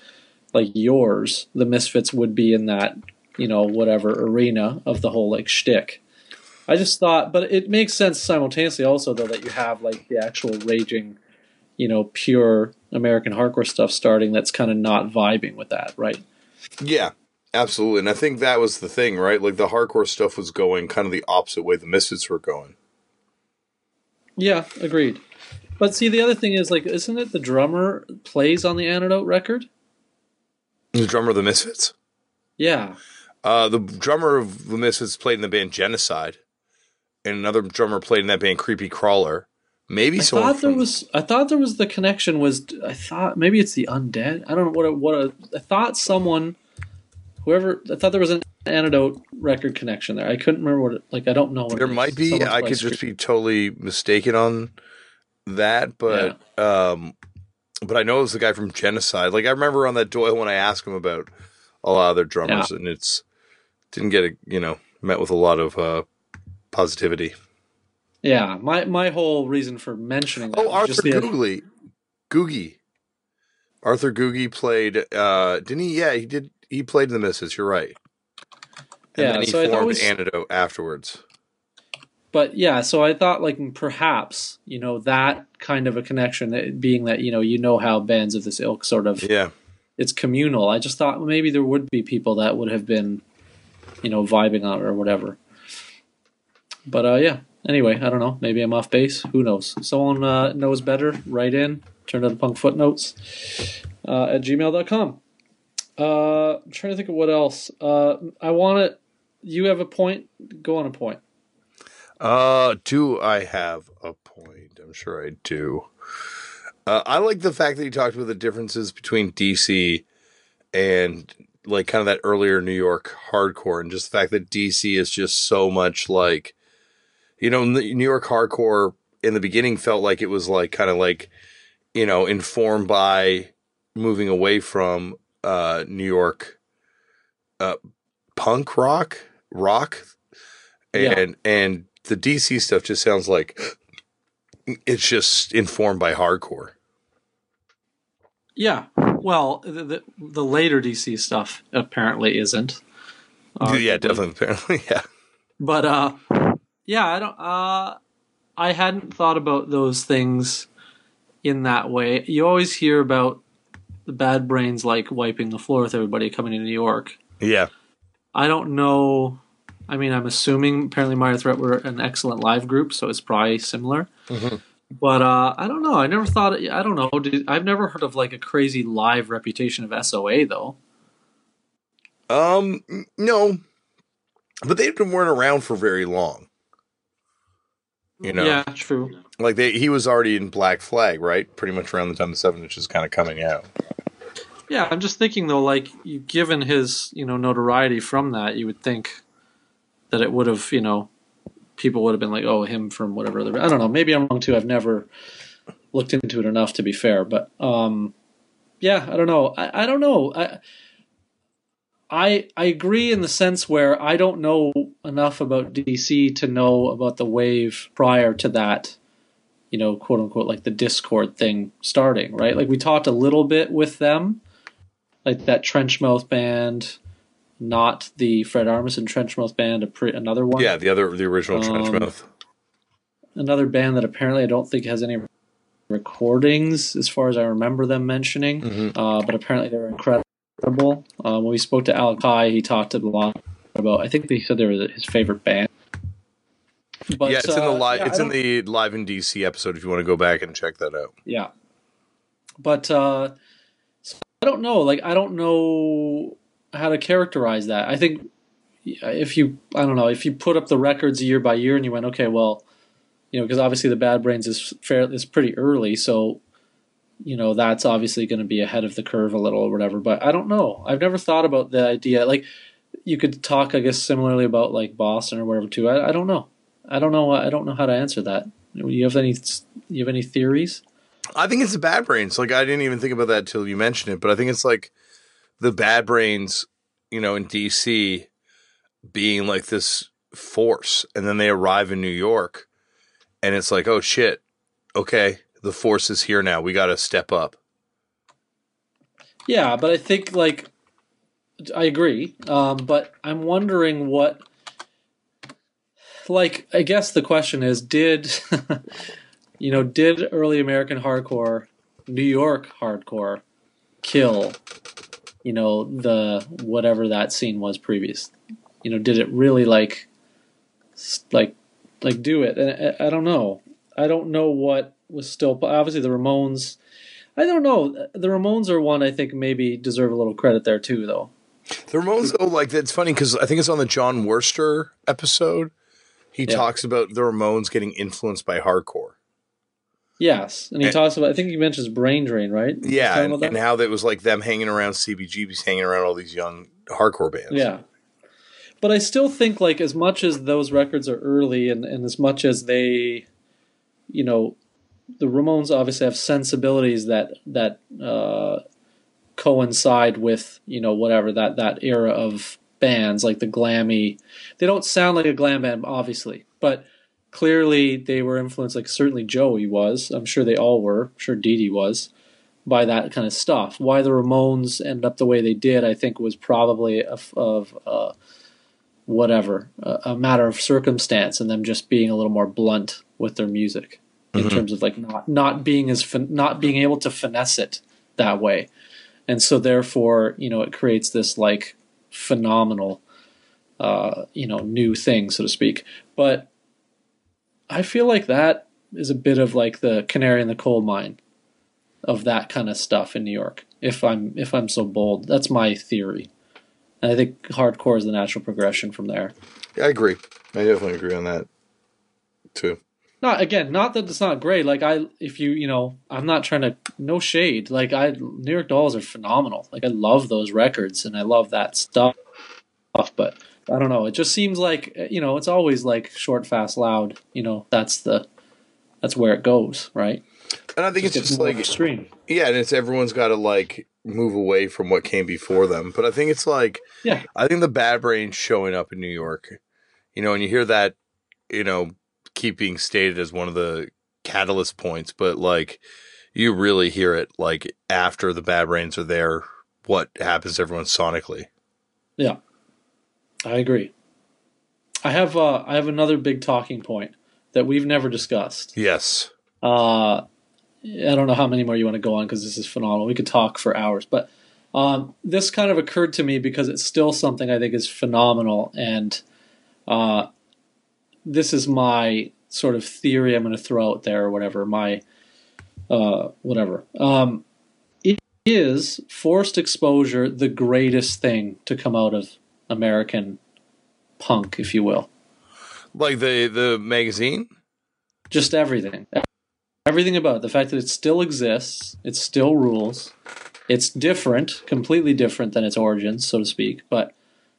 like yours, the Misfits would be in that, whatever arena of the whole like shtick. I just thought, but it makes sense simultaneously also though that you have like the actual raging, pure American hardcore stuff starting that's kind of not vibing with that, right? Yeah, absolutely. And I think that was the thing, right? Like the hardcore stuff was going kind of the opposite way the Misfits were going. Yeah, agreed. But see, the other thing is, like, isn't it the drummer plays on the Antidote record? The drummer of the Misfits? Yeah. The drummer of the Misfits played in the band Genocide. And another drummer played in that band Creepy Crawler. Maybe someone I thought there was the connection was. I thought maybe it's the Undead. I don't know I thought someone, whoever. I thought there was an Antidote record connection there. I couldn't remember what. I don't know what there might be. Someone I could just be totally mistaken on that, but but I know it was the guy from Genocide. Like I remember on that Doyle when I asked him about a lot of their drummers, and it's didn't get met with a lot of positivity. Yeah, my whole reason for mentioning that Arthur Googie. Arthur Googie played, didn't he? Yeah, he did. He played in the Misfits. You're right. And then he formed Antidote afterwards. But yeah, so I thought like perhaps that kind of a connection, that being that how bands of this ilk sort of it's communal. I just thought maybe there would be people that would have been vibing on it or whatever. But yeah. Anyway, I don't know. Maybe I'm off base. Who knows? Someone knows better. Write in. Turn to the Punk Footnotes at gmail.com. I'm trying to think of what else. You have a point? Go on a point. Do I have a point? I'm sure I do. I like the fact that you talked about the differences between DC and like kind of that earlier New York hardcore, and just the fact that DC is just so much like, New York hardcore in the beginning felt like it was like kind of like, informed by moving away from New York punk rock, and the DC stuff just sounds like it's just informed by hardcore. Yeah, well, the later DC stuff apparently isn't. Yeah, definitely, apparently, yeah. But yeah, I don't. I hadn't thought about those things in that way. You always hear about the Bad Brains like wiping the floor with everybody coming to New York. Yeah. I don't know. I mean, I'm assuming apparently Minor Threat were an excellent live group, so it's probably similar. Mm-hmm. But I don't know. I never thought. I don't know. I've never heard of like a crazy live reputation of SOA though. No, but they weren't around for very long. Yeah, true. Like he was already in Black Flag, right? Pretty much around the time the 7 Inch is kind of coming out. Yeah, I'm just thinking though, like given his notoriety from that, you would think that it would have people would have been like, oh, him from whatever other. I don't know. Maybe I'm wrong too. I've never looked into it enough to be fair, but yeah, I don't know. I don't know. I agree in the sense where I don't know enough about DC to know about the wave prior to that, quote unquote, like the Discord thing starting, right? Like we talked a little bit with them, like that Trenchmouth band, not the Fred Armisen Trenchmouth band, another one. Yeah, the original Trenchmouth. Another band that apparently I don't think has any recordings as far as I remember them mentioning, but apparently they're incredible. When we spoke to Alec High, he talked a lot about. I think he said they were his favorite band. But, yeah, it's in the live. It's in the Live in DC episode. If you want to go back and check that out. Yeah, but so I don't know. Like I don't know how to characterize that. I think if you put up the records year by year and you went, okay, well, because obviously the Bad Brains is pretty early, so. That's obviously going to be ahead of the curve a little or whatever, but I don't know. I've never thought about the idea. Like, you could talk, I guess, similarly about like Boston or whatever too. I don't know. I don't know how to answer that. You have any theories? I think it's the Bad Brains. Like, I didn't even think about that till you mentioned it, but I think it's like the Bad Brains, in DC being like this force, and then they arrive in New York, and it's like, oh shit, okay. The force is here now. We got to step up. Yeah, but I think like I agree. But I'm wondering what. Like, I guess the question is, did did early American hardcore, New York hardcore, kill the whatever that scene was previous? Did it really like do it? And I don't know. I don't know what was still obviously the Ramones. I don't know. The Ramones are one I think maybe deserve a little credit there too, though. The Ramones, though, like it's funny because I think it's on the John Worster episode. He talks about the Ramones getting influenced by hardcore. Yes, and he talks about. I think he mentions Brain Drain, right? Yeah, and how that was like them hanging around CBGB's, hanging around all these young hardcore bands. Yeah. But I still think, like, as much as those records are early and as much as they, the Ramones obviously have sensibilities that coincide with, whatever, that era of bands, like the glammy. They don't sound like a glam band, obviously, but clearly they were influenced, like certainly Joey was. I'm sure they all were. I'm sure Dee Dee was, by that kind of stuff. Why the Ramones ended up the way they did, I think, was probably a matter of circumstance and them just being a little more blunt with their music in terms of like not being able to finesse it that way, and so therefore it creates this like phenomenal new thing, so to speak. But I feel like that is a bit of like the canary in the coal mine of that kind of stuff in New York. If I'm so bold, that's my theory. And I think hardcore is the natural progression from there. Yeah, I agree. I definitely agree on that too. Not that it's not great. Like I'm not trying to, no shade. Like New York Dolls are phenomenal. Like I love those records and I love that stuff. But I don't know. It just seems like it's always like short, fast, loud. That's where it goes, right? And I think it's just like extreme. Yeah, and it's everyone's got to like move away from what came before them. But I think it's like, I think the Bad Brains showing up in New York, and you hear that, keep being stated as one of the catalyst points, but like you really hear it like after the Bad Brains are there, what happens to everyone sonically. Yeah. I agree. I have another big talking point that we've never discussed. Yes. I don't know how many more you want to go on because this is phenomenal. We could talk for hours, but this kind of occurred to me because it's still something I think is phenomenal, and this is my sort of theory I'm going to throw out there or whatever. Is forced exposure the greatest thing to come out of American punk, if you will? Like the magazine? Just everything. Everything about it. The fact that it still exists, it still rules. It's different, completely different than its origins, so to speak. But,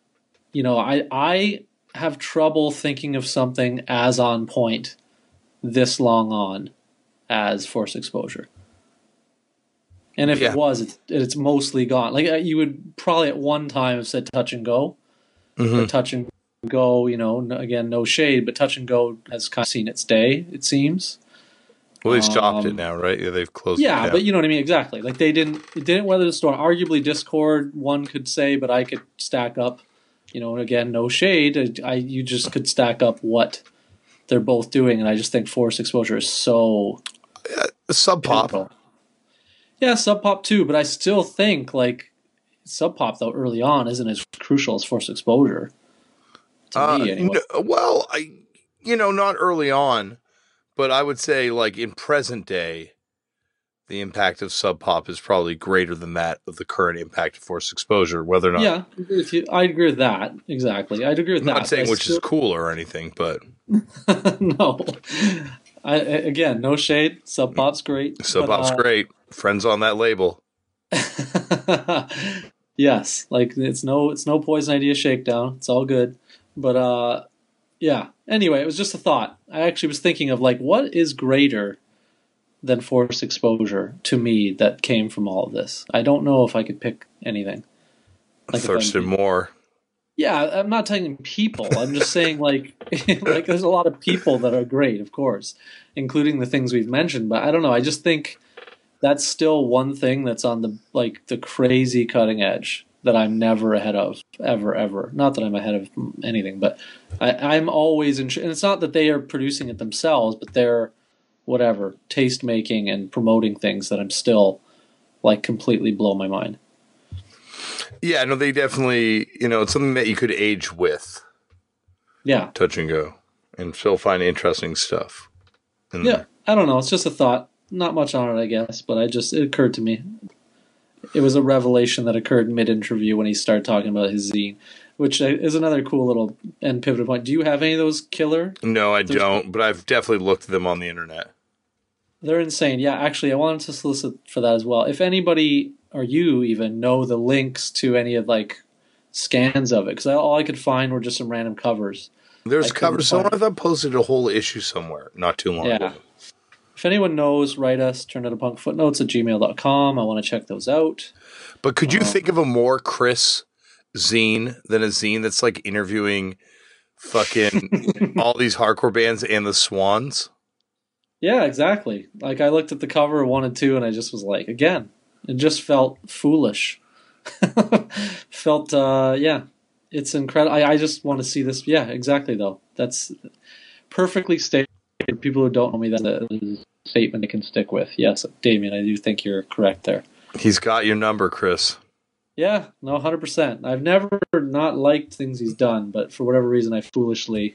I have trouble thinking of something as on point this long on as forced exposure. And if it was, it's mostly gone. Like you would probably at one time have said Touch and Go. Mm-hmm. But Touch and Go, again, no shade, but Touch and Go has kind of seen its day, it seems. Well, they stopped it now, right? Yeah, they've closed it down. Yeah, but you know what I mean? Exactly. Like it didn't weather the storm. Arguably Discord, one could say, but I could stack up, and again, no shade. You just could stack up what they're both doing, and I just think forced exposure is so... Sub Pop. Pivotal. Yeah, Sub Pop too, but I still think, like, Sub Pop, though, early on, isn't as crucial as forced exposure. To me, anyway. Well, not early on. But I would say, like, in present day, the impact of Sub Pop is probably greater than that of the current impact of forced exposure, whether or not... Yeah, I agree with that. Exactly. I'd agree with that. I'm not saying which is cooler or anything, but... No. Again, no shade. Sub Pop's great. Sub Pop's great. Friends on that label. Yes. Like, it's no Poison Idea shakedown. It's all good. But, yeah. Anyway, it was just a thought. I actually was thinking of, like, what is greater than forced exposure to me that came from all of this? I don't know if I could pick anything. Like Thurston Moore. Yeah, I'm not talking people. I'm just saying, like, like there's a lot of people that are great, of course, including the things we've mentioned. But I don't know. I just think that's still one thing that's on the crazy cutting edge that I'm never ahead of, ever. Not that I'm ahead of anything, but I'm always and it's not that they are producing it themselves, but they're whatever taste making and promoting things that I'm still like completely blow my mind. Yeah, no, they definitely, it's something that you could age with. Yeah. Touch and go. And still find interesting stuff. Yeah, I don't know. It's just a thought. Not much on it, I guess, but it occurred to me. It was a revelation that occurred mid-interview when he started talking about his zine, which is another cool little end pivot point. Do you have any of those killer? No, I don't, but I've definitely looked at them on the internet. They're insane. Yeah, actually, I wanted to solicit for that as well. If anybody, or you even, know the links to any of, like, scans of it, because all I could find were just some random covers. There's covers. Someone I thought posted a whole issue somewhere not too long ago. If anyone knows, write us, turnitopunkfootnotes@gmail.com. I want to check those out. But could you think of a more Chris zine than a zine that's like interviewing fucking all these hardcore bands and the Swans? Yeah, exactly. Like, I looked at the cover of 1 and 2 and I just was like, again, it just felt foolish. Felt, it's incredible. I just want to see this. Yeah, exactly, though. That's perfectly stated. People who don't know me, that's a statement they can stick with. Yes, Damien, I do think you're correct there. He's got your number, Chris. Yeah, no, 100%. I've never not liked things he's done, but for whatever reason, I foolishly,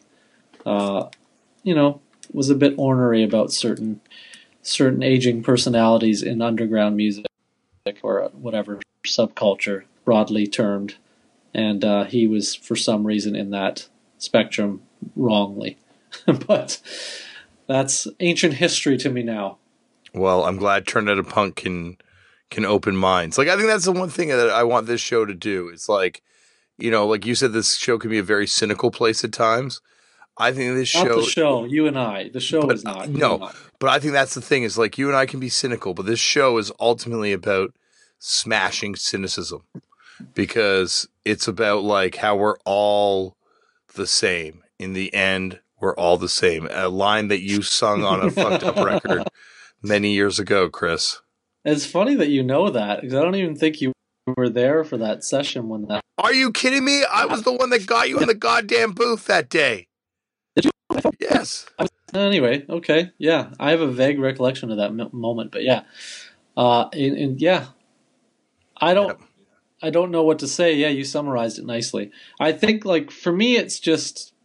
was a bit ornery about certain aging personalities in underground music or whatever subculture, broadly termed. And he was, for some reason, in that spectrum wrongly. But that's ancient history to me now. Well, I'm glad Turn Out a Punk can open minds. Like, I think that's the one thing that I want this show to do. It's like, like you said, this show can be a very cynical place at times. I think this show... Not the show, you and I. The show is not. No, but I think that's the thing, is like, you and I can be cynical, but this show is ultimately about smashing cynicism. Because it's about, like, how we're all the same. In the end, we're all the same. A line that you sung on a fucked up record many years ago, Chris. It's funny that you know that, because I don't even think you were there for that session when that... Are you kidding me? I was the one that got you in the goddamn booth that day. Did you? Yes. Anyway, okay, yeah. I have a vague recollection of that moment, but yeah. Yeah. I don't know what to say. Yeah, you summarized it nicely. I think, like, for me, it's just,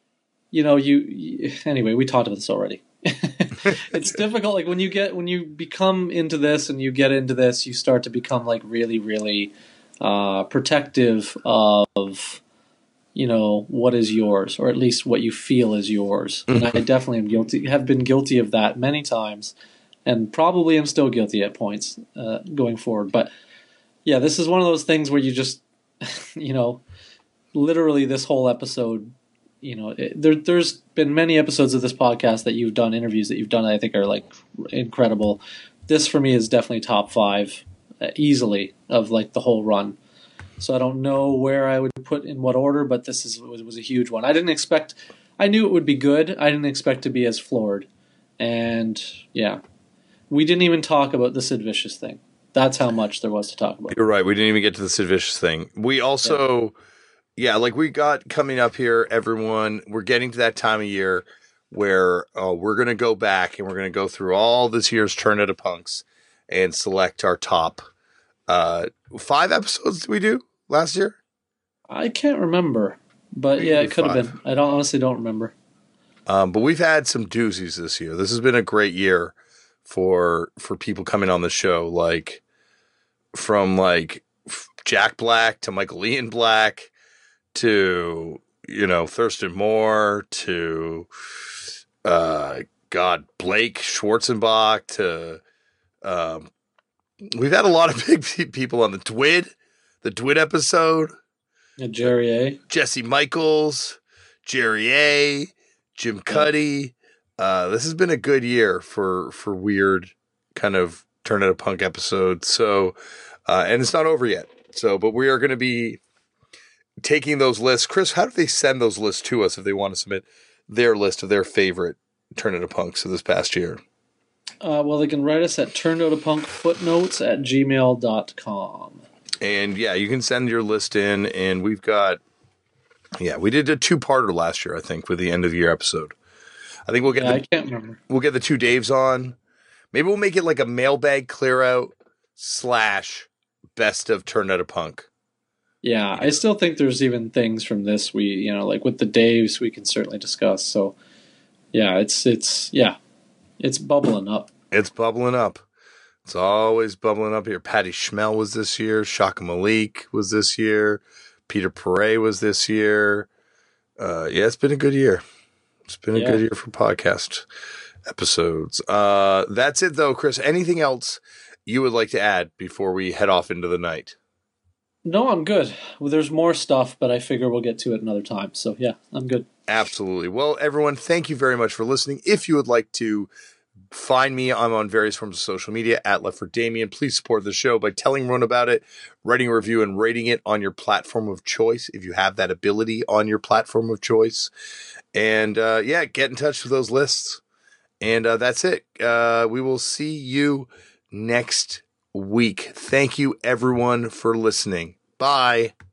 anyway, we talked about this already. It's difficult. Like, when you become into this and you get into this, you start to become, like, really, really protective of, what is yours, or at least what you feel is yours. And I definitely have been guilty of that many times, and probably am still guilty at points going forward. But yeah, this is one of those things where you just, literally this whole episode, there's been many episodes of this podcast that you've done, interviews that you've done that I think are, like, incredible. This, for me, is definitely top 5 easily of, like, the whole run. So I don't know where I would put in what order, but this was a huge one. I knew it would be good. I didn't expect to be as floored. And, yeah, we didn't even talk about the Sid Vicious thing. That's how much there was to talk about. You're right. We didn't even get to the Sid Vicious thing. We also, like, we got coming up here, everyone, we're getting to that time of year where we're going to go back and we're going to go through all this year's Turn Out a Punks and select our top 5 episodes. Did we do last year? I can't remember, but maybe it could have been. I honestly don't remember. But we've had some doozies this year. This has been a great year for people coming on the show, like from like Jack Black to Michael Ian Black to Thurston Moore to Blake Schwarzenbach to we've had a lot of big people on the Dwid episode. Jerry A. Jesse Michaels, Jerry A. Jim Cuddy. This has been a good year for weird kind of Turn Out a Punk episodes. So, and it's not over yet. So, but we are going to be taking those lists. Chris, how do they send those lists to us if they want to submit their list of their favorite Turn Out a Punks of this past year? Well, they can write us at turnedoutapunkfootnotes@gmail.com. And yeah, you can send your list in, and we've got, we did a 2-parter last year, I think, with the end of the year episode. I think we'll get I can't remember. We'll get the 2 Daves on. Maybe we'll make it like a mailbag clear out / best of Turned Out a Punk. Yeah, I still think there's even things from this like with the Daves we can certainly discuss. So yeah, it's bubbling up. It's bubbling up. It's always bubbling up here. Patty Schmel was this year. Shaka Malik was this year. Peter Perret was this year. It's been a good year. It's been a good year for podcast episodes. That's it, though, Chris. Anything else you would like to add before we head off into the night? No, I'm good. Well, there's more stuff, but I figure we'll get to it another time. So, yeah, I'm good. Absolutely. Well, everyone, thank you very much for listening. If you would like to find me, I'm on various forms of social media at Left for Damien. Please support the show by telling everyone about it, writing a review, and rating it on your platform of choice if you have that ability on your platform of choice. And get in touch with those lists. And that's it. We will see you next week. Thank you, everyone, for listening. Bye.